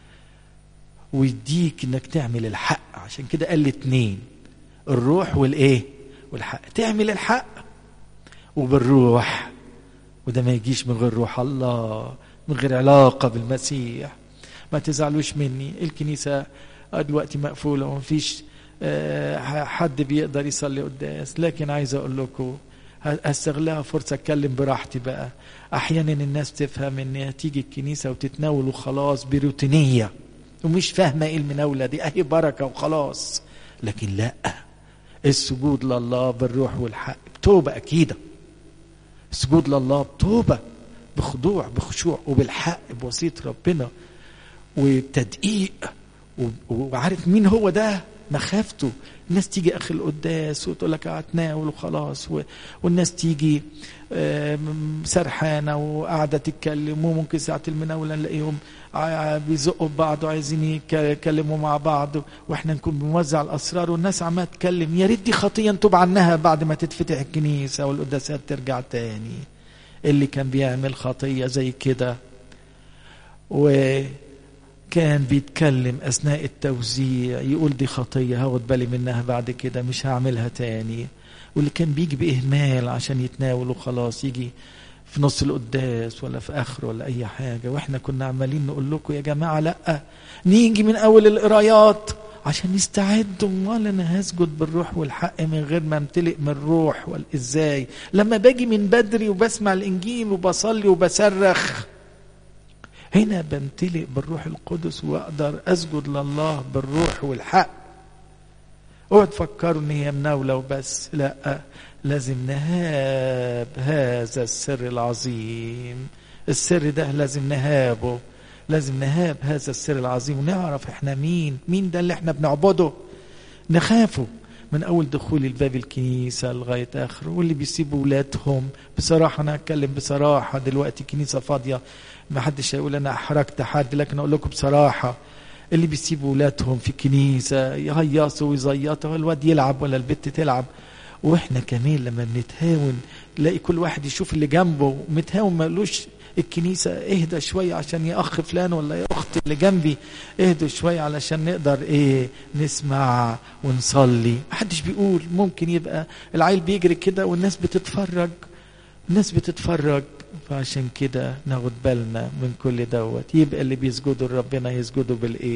ويديك انك تعمل الحق. عشان كده قال الاتنين، الروح والحق. تعمل الحق وبالروح، وده ما يجيش من غير روح الله، من غير علاقة بالمسيح. ما تزعلوش مني، الكنيسة دلوقتي مقفولة ومفيش حد بيقدر يصلي قداس، لكن عايز اقول لكم استغلها فرصة اتكلم براحتي بقى. احيانا الناس تفهم انها تيجي الكنيسة وتتناول وخلاص بروتينية ومش فاهمة ايه المناولة دي، اهي بركة وخلاص. لكن لا، السجود لله بالروح والحق بتوبة اكيدة. السجود لله بتوبة، بخضوع بخشوع وبالحق، بوصية ربنا وبتدقيق، وعارف مين هو ده، مخافته. الناس تيجي اخر القداس وتقول لك اتناول وخلاص، والناس تيجي سرحانه وقاعده تتكلم، وممكن ساعه المناوله نلاقيهم بيزقوا ببعض وعايزين يتكلموا مع بعض، واحنا نكون بنوزع الاسرار والناس عماله تتكلم. يا ريت دي خطيه نتوب عنها بعد ما تتفتح الكنيسه والقداسات ترجع تاني. اللي كان بيعمل خطيه زي كده كان بيتكلم أثناء التوزيع يقول دي خطية هاخد بالي منها بعد كده مش هعملها تاني. واللي كان بيجي بإهمال عشان يتناول وخلاص، يجي في نص القداس ولا في آخر ولا أي حاجة، وإحنا كنا عمالين نقول لكم يا جماعة لأ، نيجي من أول القرايات عشان نستعد. امال أنا هسجد بالروح والحق من غير ما امتلئ من الروح؟ إزاي لما باجي من بدري وبسمع الإنجيل وبصلي وبصرخ، هنا بمتلئ بالروح القدس واقدر اسجد لله بالروح والحق. اوعوا تفكروا ان هي مناوله وبس، لا، لازم نهاب هذا السر العظيم. السر ده لازم نهابه، لازم نهاب هذا السر العظيم ونعرف احنا مين ده اللي احنا بنعبده، نخافه من اول دخول الباب الكنيسه لغايه اخره. واللي بيسيبوا ولادهم، بصراحه انا هتكلم بصراحه، دلوقتي كنيسه فاضيه ما حدش هيقول انا احرجت حد، لكن اقول لكم بصراحه، اللي بيسيبوا ولادهم في كنيسه يهيصوا ويزيطوا، الواد يلعب ولا البت تلعب، واحنا كمان لما بنتهاون نلاقي كل واحد يشوف اللي جنبه متهاون، ما يقولوش الكنيسة اهدى شوية عشان يا أخ فلان ولا يا أخت اللي جنبي اهدوا شوية علشان نقدر نسمع ونصلي. محدش بيقول. ممكن يبقى العيل بيجري كده والناس بتتفرج، فعشان كده ناخد بالنا من كل دوت. يبقى اللي بيسجدوا لربنا يسجدوا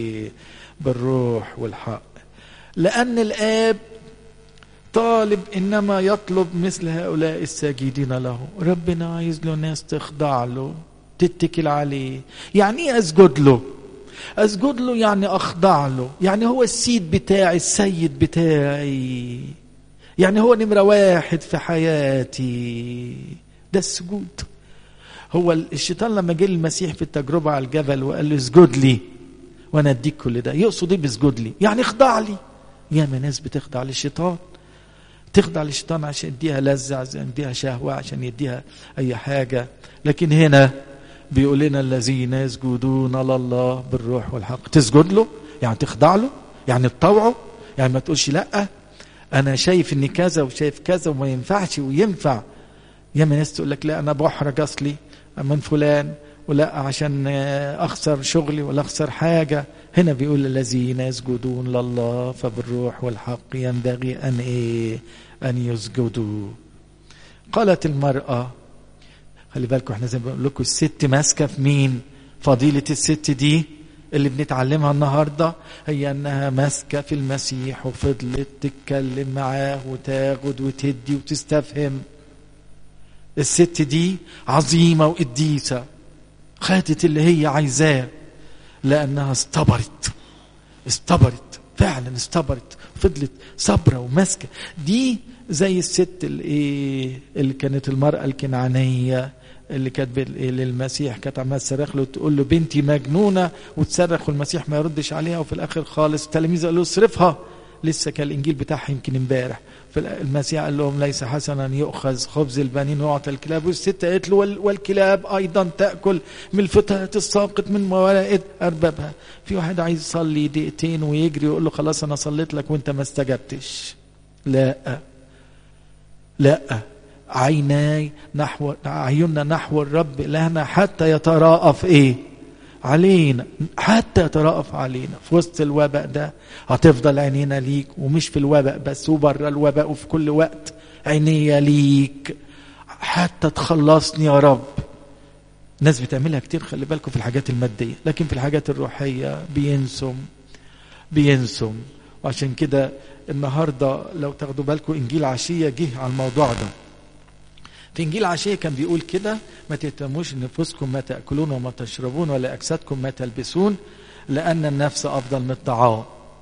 بالروح والحق، لأن الآب طالب إنما يطلب مثل هؤلاء الساجدين له. ربنا عايز له ناس تخضع له، تتكل عليه. يعني ايه اسجد له؟ اسجد له يعني اخضع له، يعني هو السيد بتاعي، السيد بتاعي، يعني هو نمرة واحد في حياتي. ده السجود. هو الشيطان لما جه المسيح في التجربة على الجبل وقال له اسجد لي وانا اديك كل ده، يقصد ايه باسجد لي؟ يعني اخضع لي. ياما ناس بتخضع للشيطان، تخضع للشيطان عشان يديها لذة، عشان يديها شهوة، عشان يديها أي حاجة. لكن هنا بيقول لنا الذين يسجدون لله بالروح والحق. تسجد له يعني تخضع له، يعني تطوعه، يعني ما تقولش لأ أنا شايف إني كذا وشايف كذا وما ينفعش وينفع. ياما ناس تقول لك لا أنا بحرج أصلي من فلان، ولا عشان أخسر شغلي ولا أخسر حاجة. هنا بيقول الذين يسجدون لله فبالروح والحق ينبغي أن يسجدوا. قالت المرأة، خلي بالكم احنا زي ما بقول لكم الست ماسكة في مين؟ فضيلة الست دي اللي بنتعلمها النهاردة هي أنها ماسكة في المسيح، وفضلت تتكلم معاه وتاخد وتدي وتستفهم. الست دي عظيمة وقديسة، خدت اللي هي عايزاه لأنها استبرت فعلا، استبرت، فضلت صبرة وماسكة. دي زي الست اللي كانت المرأة الكنعانية اللي كانت للمسيح كانت عمالة تصرخ له تقول له بنتي مجنونة، وتصرخ والمسيح ما يردش عليها، وفي الآخر خالص التلاميذ قالوا اصرفها. لسه كان الإنجيل بتاعها يمكن امبارح. المسيح قال لهم ليس حسنا يؤخذ خبز البنين ويعطى الكلاب. والست قالت له والكلاب أيضا تأكل من الفتات الساقط من موائد أربابها. في واحد عايز يصلي دقيقتين ويجري ويقول له خلاص أنا صليت لك وانت ما استجبتش. لا، عيوننا نحو الرب إلهنا حتى يتراءف علينا، حتى يتراءف علينا. في وسط الوباء ده هتفضل عينينا ليك، ومش في الوباء بس وبره الوباء وفي كل وقت عينيا ليك حتى تخلصني يا رب. ناس بتعملها كتير، خلي بالكم في الحاجات المادية، لكن في الحاجات الروحية بينسم. وعشان كده النهاردة لو تاخدوا بالكم إنجيل عشية جه على الموضوع ده. في إنجيل عشية كان بيقول كده: ما تهتموش نفوسكم ما تأكلون وما تشربون ولا أجسادكم ما تلبسون، لأن النفس أفضل من الطعام.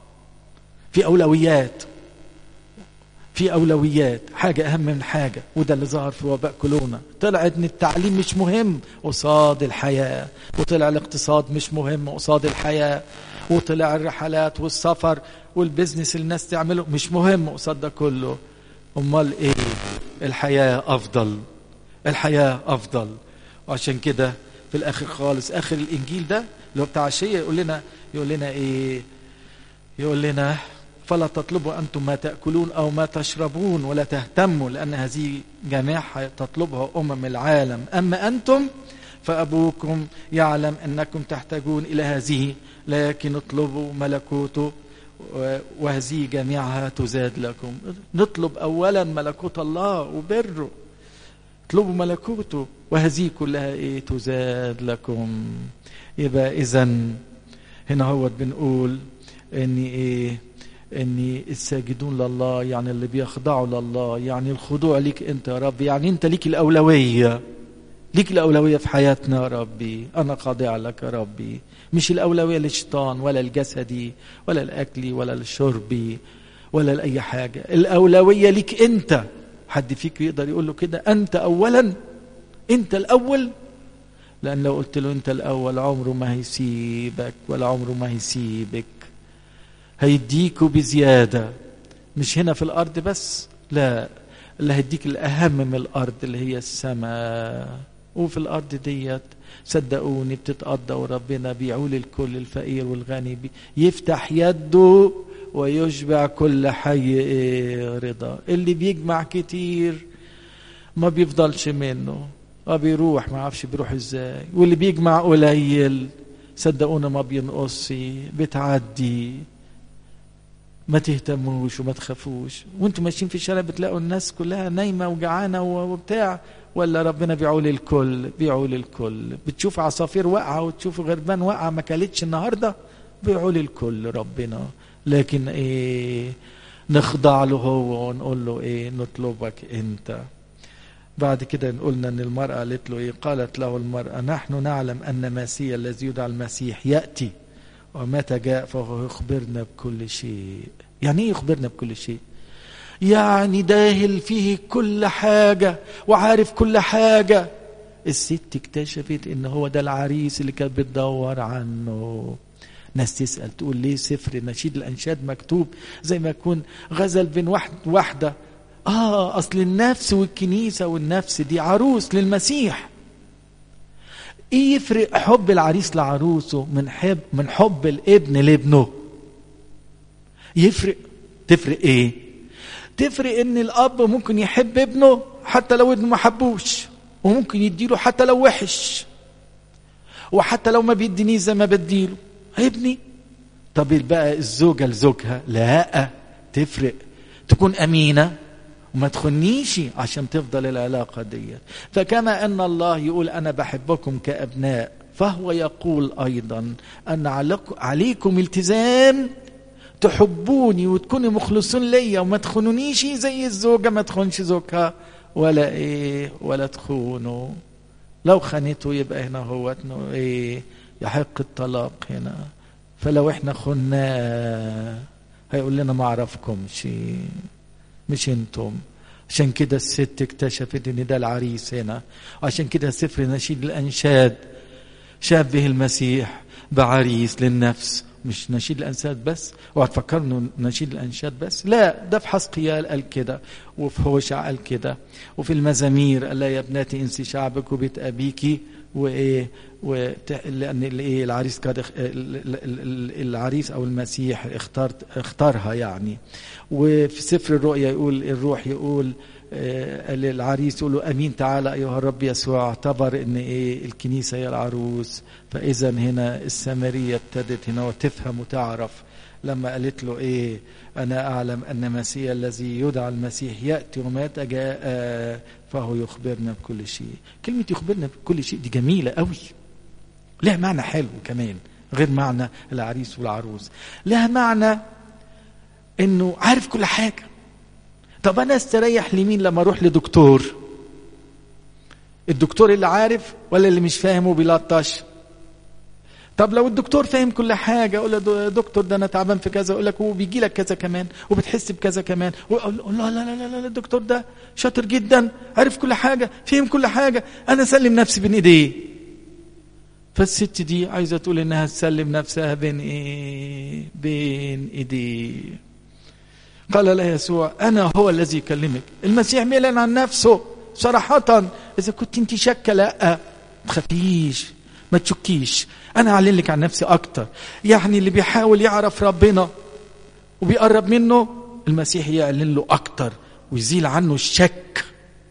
في أولويات، حاجة أهم من حاجة. وده اللي ظهر في وباء كورونا. طلعت إن التعليم مش مهم قصاد الحياة، وطلع الاقتصاد مش مهم قصاد الحياة، وطلع الرحلات والسفر والبزنس اللي الناس تعمله مش مهم قصاد ده كله. أمال إيه؟ الحياة أفضل. وعشان كده في الآخر خالص، آخر الإنجيل ده اللي هو بتاع عشية يقول لنا إيه؟ يقول لنا فلا تطلبوا أنتم ما تأكلون أو ما تشربون ولا تهتموا، لأن هذه جميعها تطلبها العالم. أما أنتم فأبوكم يعلم أنكم تحتاجون إلى هذه، لكن اطلبوا ملكوته وهذه جميعها تزاد لكم. نطلب أولا ملكوت الله وبره، اطلبوا ملكوته وهذه كلها تزاد لكم. يبقى إذن هنا هو بنقول ان الساجدون لله يعني اللي بيخضعوا لله، يعني الخضوع ليك انت يا رب، يعني انت ليك الأولوية في حياتنا يا ربي. انا خاضع لك يا ربي، مش الأولوية للشيطان ولا الجسدي ولا الأكلي ولا الشربي ولا لأي حاجة. الأولوية ليك انت. حد فيك يقدر يقول له كده؟ انت اولا، انت الأول. لأن لو قلت له انت الأول عمره ما هيسيبك ولا عمره ما هيسيبك، هيديكوا بزيادة. مش هنا في الأرض بس، لا، اللي هيديك الأهم من الأرض اللي هي السماء. وفي الأرض ديت صدقوني بتتقضى، وربنا بيعول الكل، الفقير والغني، يفتح يده ويشبع كل حي رضا. اللي بيجمع كتير ما بيفضلش منه، بيروح ما عارفش بيروح ازاي، واللي بيجمع قليل صدقونا ما بينقص، بتعدي. ما تهتموش وما تخافوش، وانتم ماشيين في الشارع بتلاقوا الناس كلها نايمة وجعانة وبتاع، ولا ربنا بيعول الكل؟ بيعول الكل. بتشوف عصافير واقعة وتشوف غربان واقعة ما كلتش النهاردة، بيعول الكل ربنا. لكن نخضع له هو ونقول له نطلبك انت. بعد كده قلنا ان المرأة قالت له قالت له المرأة: نحن نعلم ان مسيح الذي يدعى المسيح يأتي، ومتى جاء فهو يخبرنا بكل شيء. يعني ايه يخبرنا بكل شيء؟ يعني داهل فيه كل حاجة وعارف كل حاجة. الست اكتشفت ان هو ده العريس اللي كانت بتدور عنه. ناس تسأل تقول ليه سفر نشيد الأنشاد مكتوب زي ما يكون غزل بين واحدة؟ أصل النفس والكنيسة والنفس دي عروس للمسيح. ايه يفرق حب العريس لعروسه من حب الابن لابنه؟ تفرق ايه؟ تفرق ان الاب ممكن يحب ابنه حتى لو ابنه ما حبوش، وممكن يديله حتى لو وحش، وحتى لو ما بيدينيش زي ما بديله ابني. طب بقى الزوجة لزوجها لا، تفرق، تكون امينة وما تخنيش عشان تفضل العلاقة دي. فكما ان الله يقول انا بحبكم كابناء، فهو يقول ايضا ان عليكم التزام تحبوني وتكونوا مخلصون ليا وما تخونونيش، زي الزوجة ما تخونش زوجها ولا تخونوا. لو خانته يبقى هنا هو يحق الطلاق هنا. فلو احنا خناه هيقول لنا ما اعرفكمش، مش انتم. عشان كده الست اكتشفت ان ده العريس هنا. وعشان كده سفر نشيد الانشاد شابه المسيح بعريس للنفس. مش نشيد الانشاد بس، وهتفكروا انه نشيد الانشاد بس، لا، ده في حسقيال قال كده، وفي هوشع قال كده، وفي المزامير قال: يا ابنتي انسي شعبك وبيت ابيكي لان العريس كده، العريس او المسيح اختارها يعني. وفي سفر الرؤيا يقول الروح يقول للعريس يقول له: امين تعالى ايها الرب يسوع. اعتبر ان الكنيسه هي العروس. فاذا هنا السامريه ابتدت هنا وتفهم وتعرف لما قالت له انا اعلم ان مسيح الذي يدعى المسيح ياتي، ومتى جاء فهو يخبرنا بكل شيء. كلمه يخبرنا بكل شيء دي جميله قوي، لها معنى حلو كمان غير معنى العريس والعروس. لها معنى انه عارف كل حاجه. طب انا استريح لمين لما اروح لدكتور؟ الدكتور اللي عارف ولا اللي مش فاهم وبيلطش؟ طب لو الدكتور فاهم كل حاجه، اقول له: دكتور ده انا تعبان في كذا، اقول لك وبيجي لك كذا كمان وبتحس بكذا كمان، اقول لا لا لا لا الدكتور ده شاطر جدا، عارف كل حاجه، فهم كل حاجه، انا اسلم نفسي بين ايديه. فالست دي عايزه تقول انها تسلم نفسها بين ايديه. قال لها يسوع: انا هو الذي يكلمك. المسيح بيعلن عن نفسه صراحه. اذا كنت انت شاكه، لا، ما تخافيش، ما تشكيش، انا اعلن لك عن نفسي اكتر. يعني اللي بيحاول يعرف ربنا وبيقرب منه، المسيح يعلن له اكتر ويزيل عنه الشك.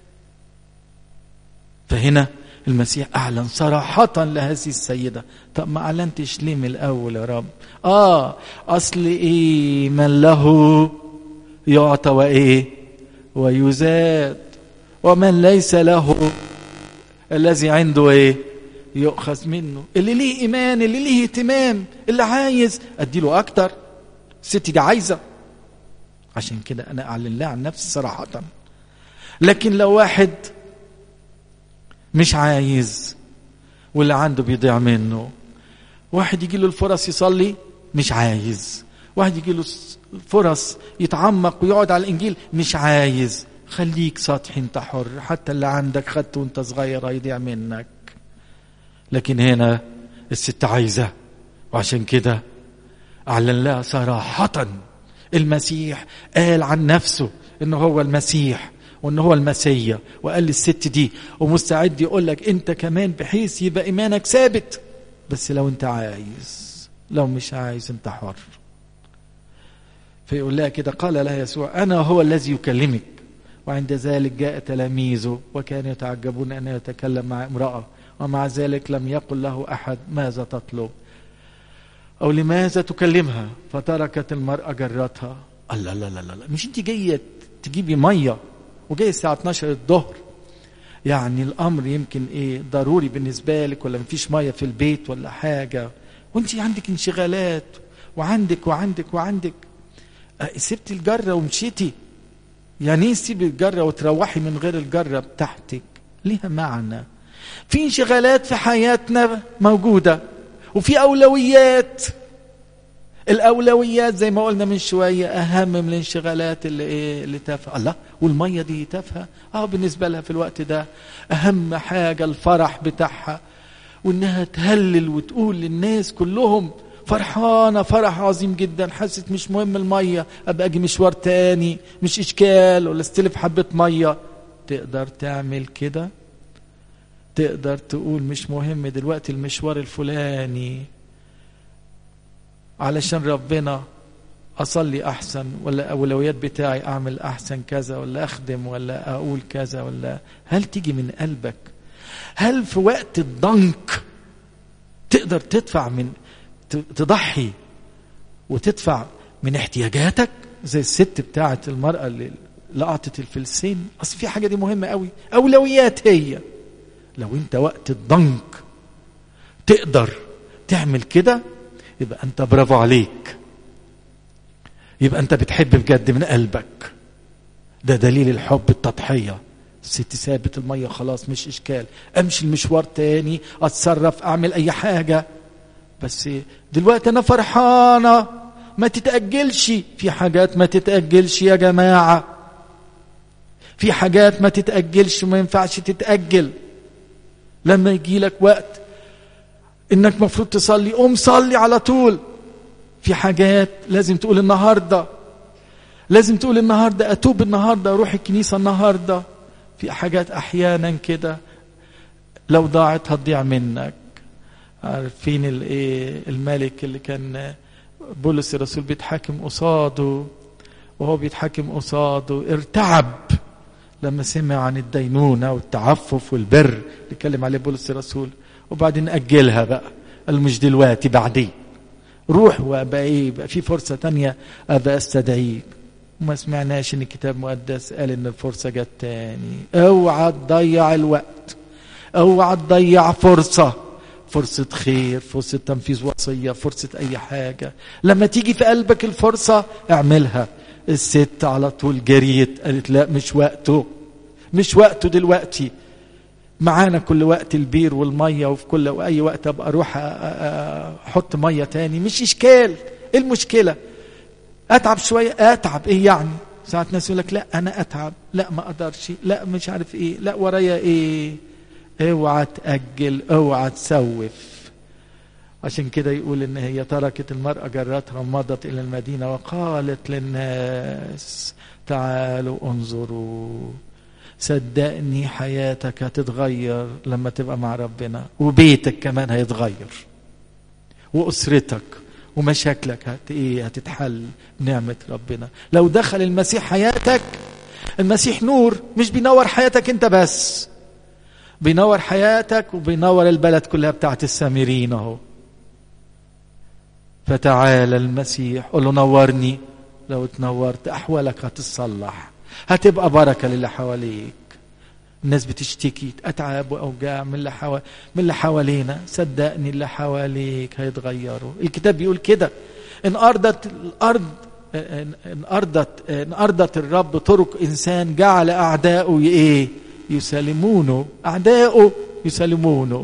فهنا المسيح اعلن صراحه لهذه السيده. طب ما اعلنتش ليه من الاول يا رب؟ اصل من له يعطى ويزاد، ومن ليس له الذي عنده يؤخذ منه. اللي ليه ايمان، اللي ليه اهتمام، اللي عايز اديله اكتر. الست دي عايزه، عشان كده انا اعلن لها عن نفسي صراحه. لكن لو واحد مش عايز واللي عنده بيضيع منه، واحد يجي له الفرص يصلي مش عايز، واحد يجي له فرص يتعمق ويقعد على الانجيل مش عايز، خليك سطحي، انت حر، حتى اللي عندك خدته وانت صغير هيضيع منك. لكن هنا الست عايزة، وعشان كده أعلن لها صراحة. المسيح قال عن نفسه إنه هو المسيح وإنه هو المسيا، وقال للست دي ومستعد يقول لك أنت كمان، بحيث يبقى إيمانك ثابت. بس لو أنت عايز، لو مش عايز أنت حر. فيقول لها كده، قال لها يسوع: أنا هو الذي يكلمك. وعند ذلك جاء تلاميذه وكانوا يتعجبون أن يتكلم مع امرأة، ومع ذلك لم يقل له أحد ماذا تطلب أو لماذا تكلمها. فتركت المرأة جرتها. الله لا لا لا لا، مش انت جاية تجيبي مية وجاية الساعة 12 الظهر، يعني الأمر يمكن إيه ضروري بالنسبة لك، ولا مفيش مية في البيت ولا حاجة، وانت عندك انشغالات وعندك سبت الجرة ومشيتي. يعني ايه تسيبي الجرة وتروحي من غير الجرة بتاعتك؟ ليها معنى. في انشغالات في حياتنا موجودة، وفي أولويات. الأولويات زي ما قلنا من شوية أهم من الانشغالات اللي تافهة. الله، والمية دي تافهة؟ بالنسبة لها في الوقت ده أهم حاجة الفرح بتاعها، وإنها تهلل وتقول للناس كلهم فرحانة فرح عظيم جدا، حست مش مهم المية، أبقى أجي مشوار تاني مش إشكال، ولا استلف حبة مية. تقدر تعمل كده؟ تقدر تقول مش مهم دلوقتي المشوار الفلاني علشان ربنا أصلي أحسن، ولا أولويات بتاعي أعمل أحسن كذا، ولا أخدم، ولا أقول كذا، ولا هل تيجي من قلبك؟ هل في وقت الضنك تقدر تدفع من تضحي وتدفع من احتياجاتك زي الست بتاعت المرأة اللي لقطت الفلسين؟ أصل في حاجة دي مهمة قوي، أولويات. هي لو أنت وقت الضنك تقدر تعمل كده يبقى أنت برافو عليك، يبقى أنت بتحب بجد من قلبك. ده دليل الحب، التضحية. الست سابت المية خلاص مش إشكال، أمشي المشوار تاني، أتصرف، أعمل أي حاجة، بس دلوقتي أنا فرحانة. ما تتأجلش في حاجات، ما تتأجلش يا جماعة، في حاجات ما تتأجلش، ما ينفعش تتأجل. لما يجي لك وقت إنك مفروض تصلي، قوم صلي على طول. في حاجات لازم تقول النهاردة، لازم تقول النهاردة، أتوب النهاردة، أروح الكنيسة النهاردة. في حاجات أحيانا كده لو ضاعت هتضيع منك. عارفين الملك اللي كان بولس الرسول بيتحاكم قصاده، وهو بيتحاكم قصاده ارتعب لما سمع عن الدينونة والتعفف والبر اللي اتكلم عليه بولس الرسول. وبعدين أجلها بقى، قال مش دلوقتي، بعدين روح، وابقى بقى في فرصة تانية أبقى استدعيك. وما سمعناش ان الكتاب المقدس قال ان الفرصة جت تاني. اوعى تضيع الوقت، اوعى تضيع فرصة خير، فرصة تنفيذ وصية، فرصة اي حاجة. لما تيجي في قلبك الفرصة اعملها. الست على طول جريت قالت لا مش وقته دلوقتي، معانا كل وقت البير والمية، وفي كل واي وقت ابقى اروح احط مية تاني، مش اشكال. ايه المشكلة؟ اتعب شوية، اتعب ايه يعني؟ ساعات ناس يقول لك لا انا اتعب، لا ما اقدرش، لا مش عارف ايه، لا ورايا ايه. اوعى تأجل، اوعى تسوف. عشان كده يقول ان هي تركت المرأة جرتها ومضت الى المدينة وقالت للناس تعالوا انظروا. صدقني حياتك هتتغير لما تبقى مع ربنا، وبيتك كمان هيتغير، واسرتك ومشاكلك هتتحل بنعمة ربنا. لو دخل المسيح حياتك، المسيح نور، مش بينور حياتك انت بس، بينور حياتك وبينور البلد كلها بتاعت السامرين اهو. فتعالى المسيح، قل له نورني. لو تنورت احوالك هتتصلح، هتبقى بركة للي حواليك. الناس بتشتكي اتعاب واوجاع من اللي حوالينا، صدقني اللي حواليك هيتغيروا. الكتاب بيقول كده، ان ارضت الرب طرق انسان جعل اعداؤه يسلمونه، اعداؤه يسلمونه.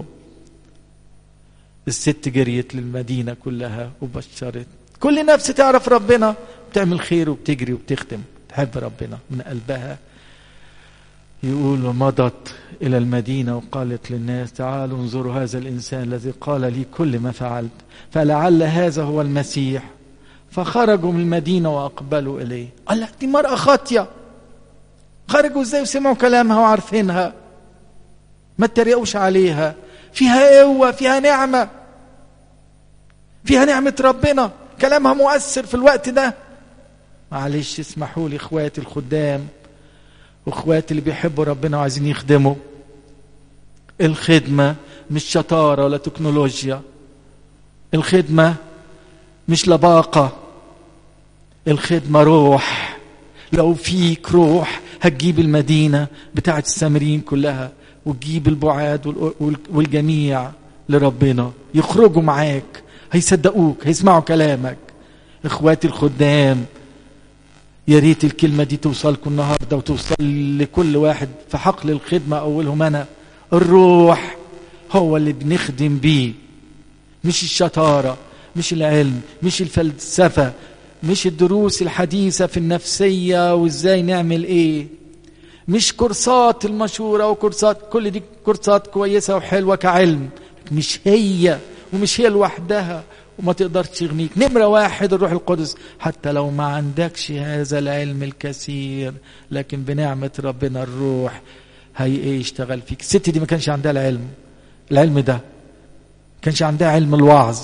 الست جريت للمدينة كلها وبشرت كل نفس تعرف ربنا، بتعمل خير وبتجري وبتخدم، تحب ربنا من قلبها. يقول ومضت إلى المدينة وقالت للناس تعالوا انظروا هذا الإنسان الذي قال لي كل ما فعلت، فلعل هذا هو المسيح. فخرجوا من المدينة وأقبلوا إليه. قال لك دي مرأة خاطية، خرجوا ازاي وسمعوا كلامها وعارفينها؟ ما تتريقوش عليها، فيها قوة، فيها نعمة، فيها نعمة ربنا، كلامها مؤثر في الوقت ده. معلش اسمحوا لي اخواتي الخدام واخواتي اللي بيحبوا ربنا وعايزين يخدموا. الخدمة مش شطارة ولا تكنولوجيا، الخدمة مش لباقة، الخدمة روح. لو فيك روح هتجيب المدينة بتاعت السامريين كلها، وتجيب البعاد والجميع لربنا، يخرجوا معاك، هيصدقوك، هيسمعوا كلامك. اخواتي الخدام، يا ريت الكلمة دي توصلكم النهاردة وتوصل لكل واحد في حقل الخدمة. أولهم أنا. الروح هو اللي بنخدم بيه، مش الشطارة، مش العلم، مش الفلسفة، مش الدروس الحديثة في النفسية وإزاي نعمل إيه، مش كورسات المشهورة وكورسات، كل دي كورسات كويسة وحلوة كعلم، مش هي ومش هي لوحدها وما تقدرش تغنيك. نمرة واحد الروح القدس. حتى لو ما عندكش هذا العلم الكثير، لكن بنعمة ربنا الروح هي يشتغل فيك. الست دي ما كانش عندها العلم ده، كانش عندها علم الوعظ،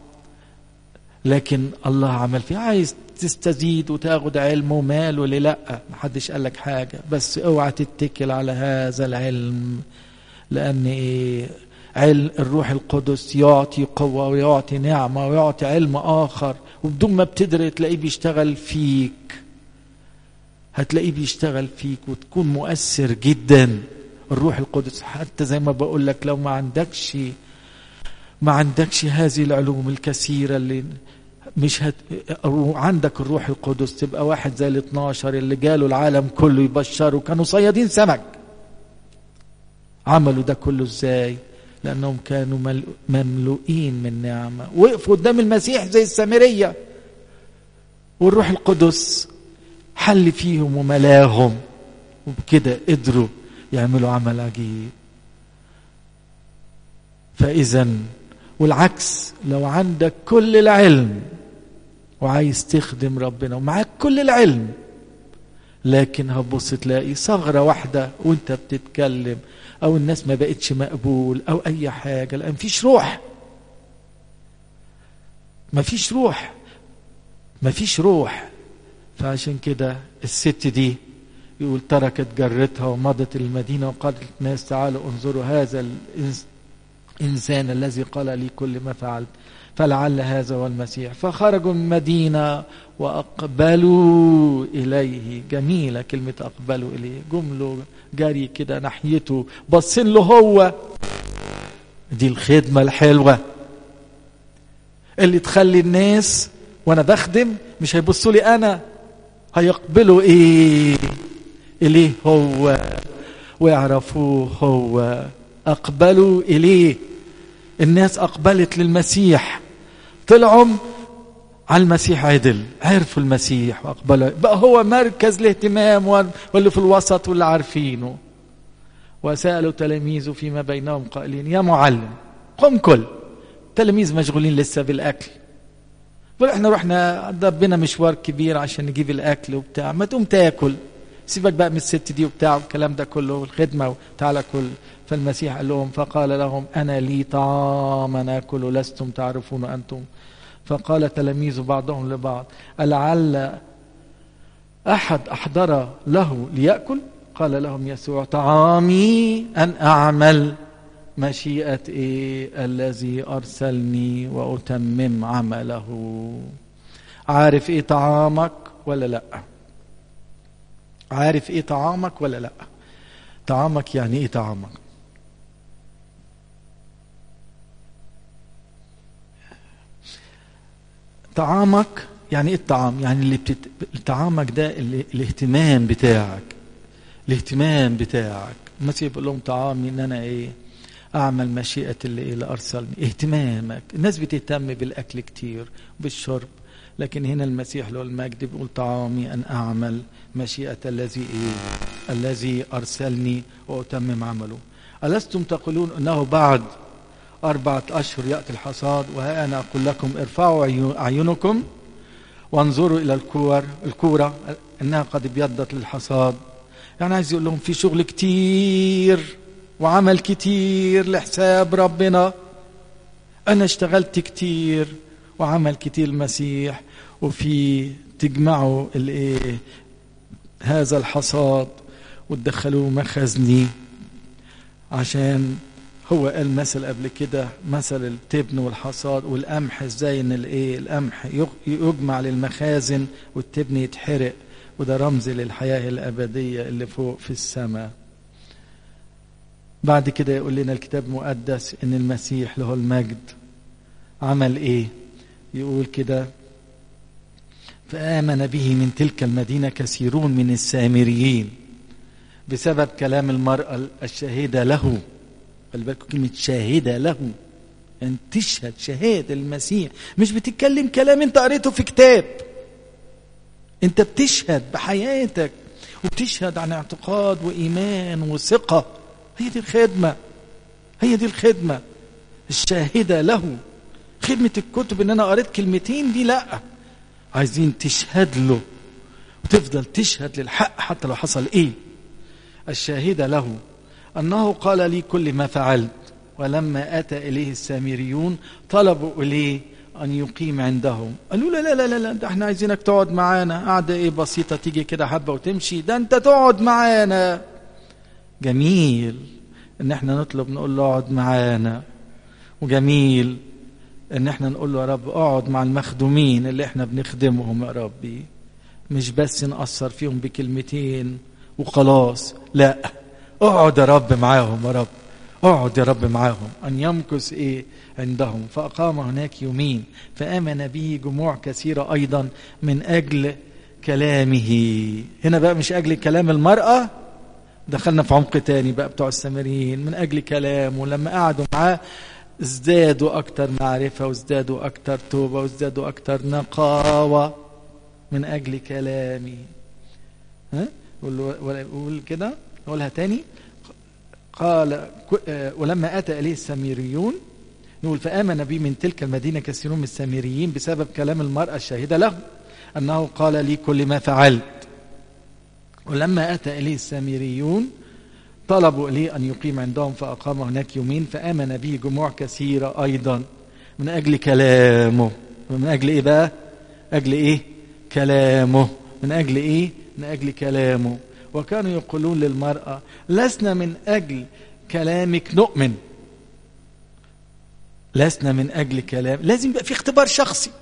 لكن الله عمل فيها. عايز تستزيد وتاخد علم ومال ولا لا، محدش قال لك حاجة، بس اوعى تتكل على هذا العلم، لأن علم الروح القدس يعطي قوة ويعطي نعمة ويعطي علم آخر، وبدون ما بتدري تلاقيه بيشتغل فيك، هتلاقيه بيشتغل فيك وتكون مؤثر جدا. الروح القدس حتى زي ما بقول لك، لو ما عندكش هذه العلوم الكثيرة اللي مش عندك الروح القدس، تبقى واحد زي 12 اللي جالوا العالم كله يبشروا، كانوا صيادين سمك. عملوا ده كله ازاي؟ لأنهم كانوا مملوئين من نعمة، وقفوا قدام المسيح زي السامرية، والروح القدس حل فيهم وملاهم، وبكده قدروا يعملوا عمل عجيب. فإذا والعكس، لو عندك كل العلم وعايز تخدم ربنا ومعاك كل العلم، لكن هتبص تلاقي ثغرة واحدة وانت بتتكلم، او الناس ما بقتش مقبول او اي حاجة، لان مفيش روح. مفيش روح. فعشان كده الست دي يقول تركت جرتها ومضت المدينة وقالت للناس تعالوا انظروا هذا الإنسان الذي قال لي كل ما فعلت، فلعل هذا هو المسيح. فخرجوا من المدينة وأقبلوا إليه. جميلة كلمة أقبلوا إليه، جملوا جاري كده ناحيته، بصين له هو. دي الخدمة الحلوة اللي تخلي الناس وانا بخدم مش هيبصوا لي انا، هيقبلوا إليه هو ويعرفوه هو. أقبلوا إليه. الناس أقبلت للمسيح، طلعوا على المسيح عدل، عرفوا المسيح وأقبلوا، بقى هو مركز الاهتمام واللي في الوسط واللي عارفينه. وسألوا تلاميذه فيما بينهم قائلين يا معلم قم كل. تلاميذ مشغولين لسه بالأكل، احنا رحنا ضربنا مشوار كبير عشان نجيب الأكل وبتاع، ما تقوم تاكل، سيبك بقى من الست دي وبتاع والكلام ده كله والخدمة وتعالى كل. فالمسيح قال لهم فقال لهم أنا لي طعام ناكل لستم تعرفون أنتم. فقال تلاميذ بعضهم لبعض ألعل أحد أحضر له ليأكل؟ قال لهم يسوع طعامي أن أعمل مشيئة الذي أرسلني وأتمم عمله. عارف طعامك ولا لا؟ عارف طعامك ولا لا؟ طعامك يعني طعامك؟ طعامك يعني الطعام يعني اللي طعامك ده الاهتمام بتاعك، الاهتمام بتاعك. المسيح بيقول لهم طعامي ان انا اعمل مشيئة اللي ارسلني. اهتمامك. الناس بتهتم بالاكل كتير بالشرب، لكن هنا المسيح له المجد بيقول طعامي ان اعمل مشيئة الذي ارسلني واتمم عمله. ألستم تقولون انه بعد 4 أشهر يأتي الحصاد؟ وها أنا أقول لكم ارفعوا أعينكم وانظروا إلى الكورة إنها قد ابيضت للحصاد. يعني عايز يقول لهم في شغل كتير وعمل كتير لحساب ربنا. أنا اشتغلت كتير وعمل كتير المسيح، وفي تجمعوا هذا الحصاد وتدخلوه مخزني، عشان هو قال مثل قبل كده، مثل التبن والحصاد والقمح، ازاي ان القمح يجمع للمخازن والتبن يتحرق، وده رمز للحياة الأبدية اللي فوق في السماء. بعد كده يقول لنا الكتاب المقدس ان المسيح له المجد عمل ايه؟ يقول كده: فآمن به من تلك المدينة كثيرون من السامريين بسبب كلام المرأة الشاهدة له. خلي بالكم كلمة شاهدة له، أن تشهد شهادة المسيح، مش بتتكلم كلام انت قريته في كتاب، انت بتشهد بحياتك وبتشهد عن اعتقاد وإيمان وثقة. هي دي الخدمة، هي دي الخدمة الشاهدة له. خدمة الكتب ان انا قريت كلمتين دي لا، عايزين تشهد له وتفضل تشهد للحق حتى لو حصل ايه. الشاهدة له أنه قال لي كل ما فعلت، ولما أتى إليه السامريون طلبوا إليه أن يقيم عندهم. قالوا لا لا لا لا، ده احنا عايزينك تقعد معانا، قعدة ايه بسيطة تيجي كده حبة وتمشي، ده انت تقعد معانا. جميل ان احنا نطلب نقول له اقعد معانا، وجميل ان احنا نقول له يا رب اقعد مع المخدومين اللي احنا بنخدمهم يا ربي، مش بس نأثر فيهم بكلمتين وخلاص، لا، اقعد يا رب معاهم، يا رب اقعد يا رب معاهم. ان يمكث عندهم. فأقام هناك يومين، فآمن به جموع كثيرة ايضا من اجل كلامه. هنا بقى مش اجل كلام المرأة، دخلنا في عمق تاني بقى بتوع السامريين، من اجل كلامه. لما قعدوا معاه ازدادوا اكتر معرفة، وازدادوا اكتر توبة، وازدادوا اكتر نقاوة من اجل كلامه. ها قول كده، نقولها تاني. قال ولما أتى إليه السامريون، نقول فآمن بي من تلك المدينة كثيرون من السامريين بسبب كلام المرأة الشاهدة له أنه قال لي كل ما فعلت. ولما أتى إليه السامريون طلبوا إليه أن يقيم عندهم، فأقام هناك يومين، فآمن به جموع كثيرة أيضا من أجل كلامه. من أجل إيه بقى؟ أجل إيه؟ كلامه. من أجل إيه؟ من أجل كلامه. وكانوا يقولون للمرأة لسنا من أجل كلامك نؤمن. لسنا من أجل كلام، لازم يبقى في اختبار شخصي.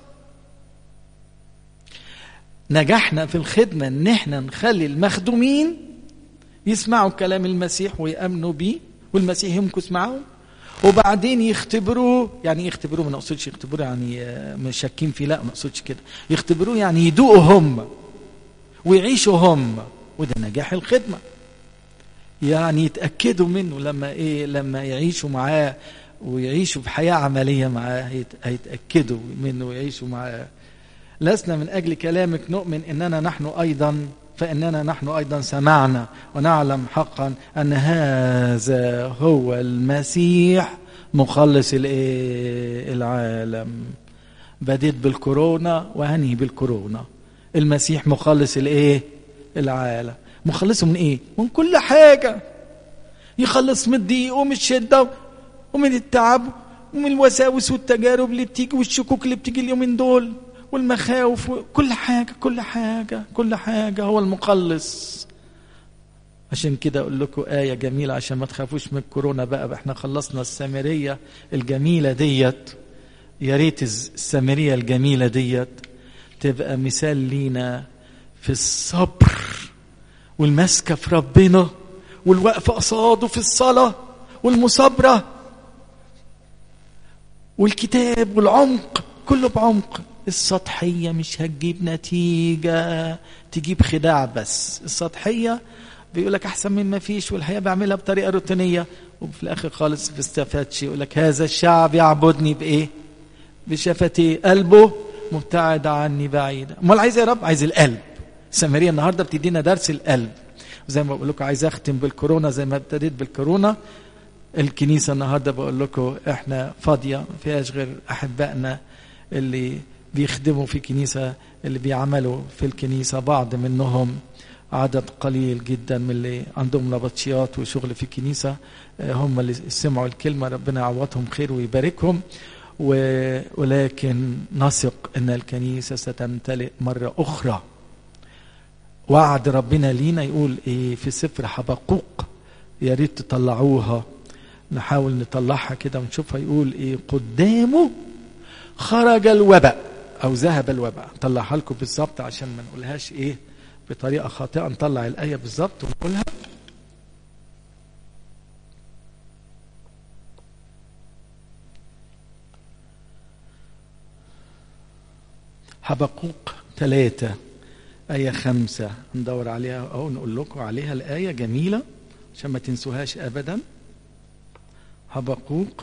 نجحنا في الخدمة ان احنا نخلي المخدومين يسمعوا كلام المسيح ويأمنوا بيه، والمسيح يمكث معهم، وبعدين يختبروه. يعني يختبروه ما نقصدش يختبروه يعني مشاكين فيه، لا ما نقصدش كده. يختبروه يعني يدوقوا هم ويعيشوا هم، وده نجاح الخدمة. يعني يتأكدوا منه لما يعيشوا معاه ويعيشوا بحياة عملية معاه، هيتأكدوا منه ويعيشوا معاه. لسنا من أجل كلامك نؤمن فإننا نحن أيضا سمعنا ونعلم حقا أن هذا هو المسيح مخلص العالم. بديت بالكورونا وهنهي بالكورونا. المسيح مخلص العالم. مخلصه من ايه؟ من كل حاجة. يخلص من الضيق ومن الشدة ومن التعب ومن الوساوس والتجارب اللي بتيجي والشكوك اللي بتيجي اليومين دول والمخاوف، كل حاجة كل حاجة كل حاجة. هو المخلص. عشان كده اقول لكم آية جميلة عشان ما تخافوش من الكورونا بقى. احنا خلصنا السامرية الجميلة ديت. يا ريت السامرية الجميلة ديت تبقى مثال لينا في الصبر والمسكة في ربنا والوقف قصاده في الصلاة والمصابرة والكتاب والعمق، كله بعمق. السطحية مش هتجيب نتيجة، تجيب خداع بس. السطحية بيقولك أحسن من ما فيش، والحقيقة بعملها بطريقة روتينية، وفي الآخر خالص في استفادش. يقولك هذا الشعب يعبدني بإيه؟ بشفتي، قلبه مبتعد عني بعيدا. امال عايز يا رب؟ عايز القلب. سامرية النهارده بتدينا درس القلب. وزي ما بقول لكم عايز اختم بالكورونا زي ما ابتديت بالكورونا. الكنيسه النهارده بقول لكم احنا فاضيه، ما فيهاش غير احبائنا اللي بيخدموا في كنيسه، اللي بيعملوا في الكنيسه. بعض منهم عدد قليل جدا من اللي عندهم نبطشيات وشغل في الكنيسه، هم اللي سمعوا الكلمه. ربنا يعوضهم خير ويباركهم. ولكن نثق ان الكنيسه ستمتلئ مره اخرى، وعد ربنا لينا يقول ايه في سفر حبقوق، يا ريت تطلعوها، نحاول نطلعها كده ونشوفها. يقول ايه؟ قدامه خرج الوباء او ذهب الوباء. نطلعها لكم بالظبط عشان ما نقولهاش ايه بطريقه خاطئه. نطلع الايه بالظبط ونقولها. حبقوق 3 آية 5 ندور عليها أو نقول لكم عليها. الآية جميلة عشان ما تنسوهاش أبدا. حبقوق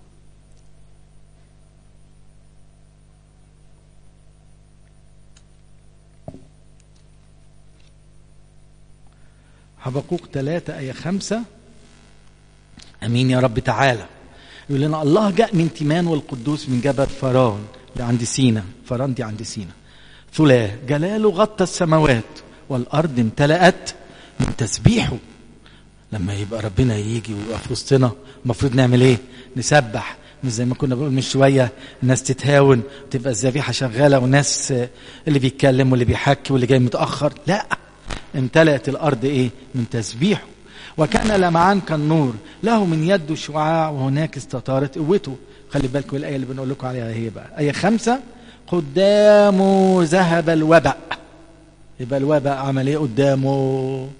حبقوق 3 آية 5. أمين يا رب. تعالى يقول لنا الله جاء من تيمان والقدوس من جبل فران اللي عند سينا. فران دي عند سينا. ثلاه جلاله غطى السماوات والأرض امتلأت من تسبيحه. لما يبقى ربنا يجي ويبقى في وسطنا المفروض نعمل ايه؟ نسبح. مش زي ما كنا بنقول من شويه الناس تتهاون تبقى الذبيحه شغاله والناس اللي بيتكلم واللي بيحكي واللي جاي متاخر. لا، امتلأت الارض ايه؟ من تسبيحه. وكان لمعان كالنور له من يده شعاع وهناك استطارت قوته. خلي بالكم الايه اللي بنقول لكم عليها هي بقى آية 5. قدامه ذهب الوباء. يبقى الوباء عمل ايه قدامه؟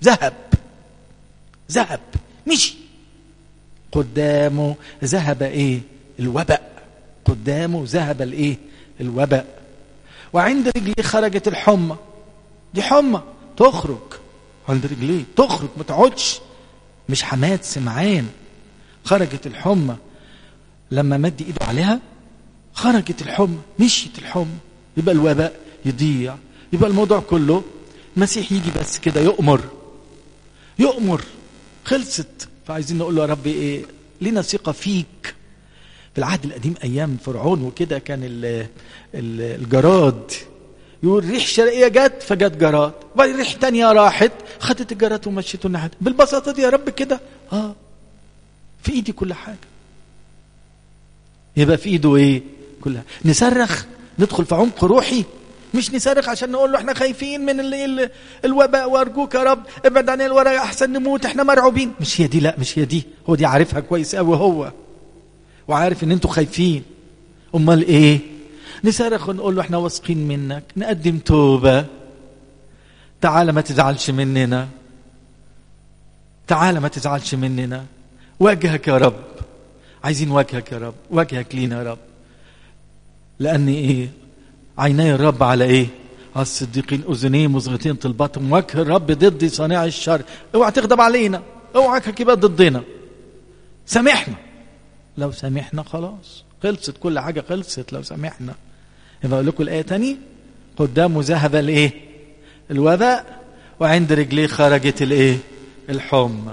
ذهب مشي. قدامه ذهب ايه؟ الوباء. قدامه ذهب الايه؟ الوباء. وعند رجليه خرجت الحمى. دي حمى تخرج عند رجليه، تخرج ما تقعدش، مش حماد سمعان. خرجت الحمى لما مد ايده عليها، خرجت الحمى، مشيت الحمى. يبقى الوباء يضيع. يبقى الموضوع كله المسيح يجي بس كده يؤمر خلصت. فعايزين نقول له يا رب ايه؟ لنا ثقة فيك. في العهد القديم ايام فرعون وكده كان الجراد يقول ريح شرقية جت فجت جراد، وبعدين ريح تانية راحت خدت الجراد ومشيته الناحية. بالبساطة دي يا رب كده في ايدي كل حاجة. يبقى في ايده ايه؟ كلها. نصرخ ندخل في عمق روحي، مش نصرخ عشان نقول له احنا خايفين من الوباء وارجوك يا رب ابعد عن الورق احسن نموت احنا مرعوبين. مش هي دي، لا مش هي دي. هو دي عارفها كويس قوي هو، وعارف ان انتوا خايفين. امال ايه؟ نصرخ ونقول له احنا واثقين منك، نقدم توبة. تعالى ما تزعلش مننا، تعالى ما تزعلش مننا. وجهك يا رب، عايزين وجهك يا رب، وجهك لينا يا رب. لأن ايه؟ عيني الرب على ايه؟ على الصديقين، اذنيه مصغتين طلباتهم. وجه الرب ضد صانع الشر. اوعى تغضب علينا، اوعى يبقى ضدنا. سامحنا، لو سامحنا خلاص خلصت كل حاجه، خلصت لو سامحنا. يبقى اقول لكم الايه تاني. قدامه ذهب الايه؟ الوباء، وعند رجليه خرجت الايه؟ الحمى.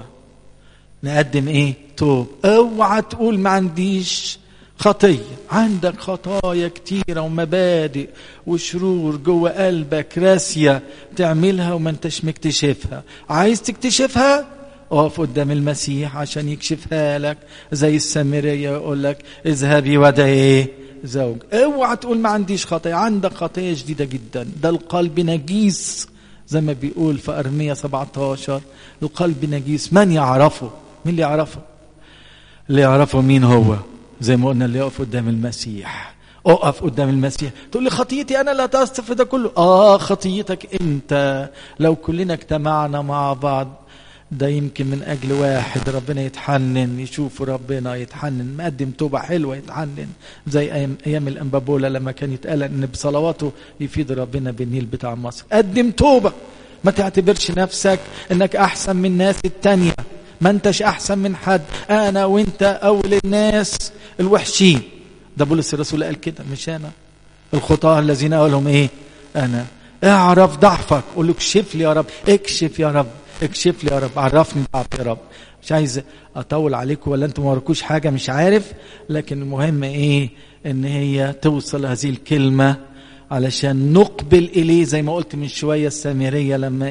نقدم ايه؟ توب. اوعى تقول ما عنديش خطية. عندك خطايا كتيرة ومبادئ وشرور جوه قلبك راسية تعملها وما انتش مكتشفها. عايز تكتشفها؟ اقف قدام المسيح عشان يكشفها لك. زي السامرية يقول لك اذهبي ودعي زوج. اوعى تقول ما عنديش خطايا. عندك خطايا شديدة جدا. ده القلب نجيس زي ما بيقول في أرمية 17. القلب نجيس. من يعرفه؟ مين اللي يعرفه؟ اللي يعرفه مين هو؟ زي ما قلنا اللي يقف قدام المسيح. اقف قدام المسيح. تقول لي خطيتي انا لا تصف ده كله. خطيتك انت. لو كلنا اجتمعنا مع بعض ده يمكن من اجل واحد ربنا يتحنن، يشوف ربنا يتحنن، مقدم توبة حلوة يتحنن. زي ايام الانبابولا لما كان يتقال ان بصلواته يفيد ربنا بالنيل بتاع مصر. قدم توبة. ما تعتبرش نفسك انك احسن من الناس التانية. ما انتش احسن من حد. انا وانت اول الناس الوحشين. ده بولس الرسول قال كده، مش انا. الخطاة الذين اولهم ايه؟ انا. اعرف ضعفك. قول له اكشف لي يا رب، اكشف يا رب، اكشف لي يا رب، عرفني ضعف يا رب. مش عايز اطول عليكم ولا انتم ما وراكوش حاجه مش عارف، لكن المهم ايه؟ ان هي توصل هذه الكلمه علشان نقبل اليه. زي ما قلت من شويه السامريه لما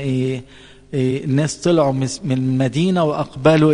الناس طلعوا من المدينة وأقبلوا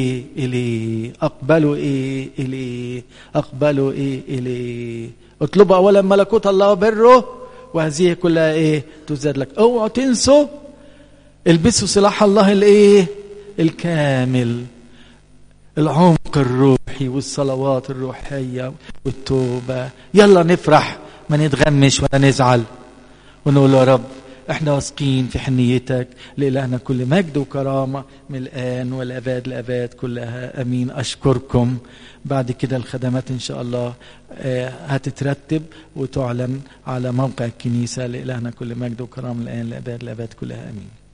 إليه. أقبلوا إليه. أقبلوا إليه. اطلبوا أولا ملكوت الله وبره وهذه كلها ايه تزاد لك. اوعوا تنسوا البسوا سلاح الله الايه الكامل، العمق الروحي والصلوات الروحية والتوبة. يلا نفرح ما نتغمش ولا نزعل، ونقول يا رب احنا واثقين في حنيتك، لإلهنا كل مجد وكرامة من الآن والأباد الأباد كلها امين. اشكركم. بعد كده الخدمات ان شاء الله هتترتب وتعلن على موقع الكنيسة. لإلهنا كل مجد وكرامة من الآن لأباد الأباد كلها امين.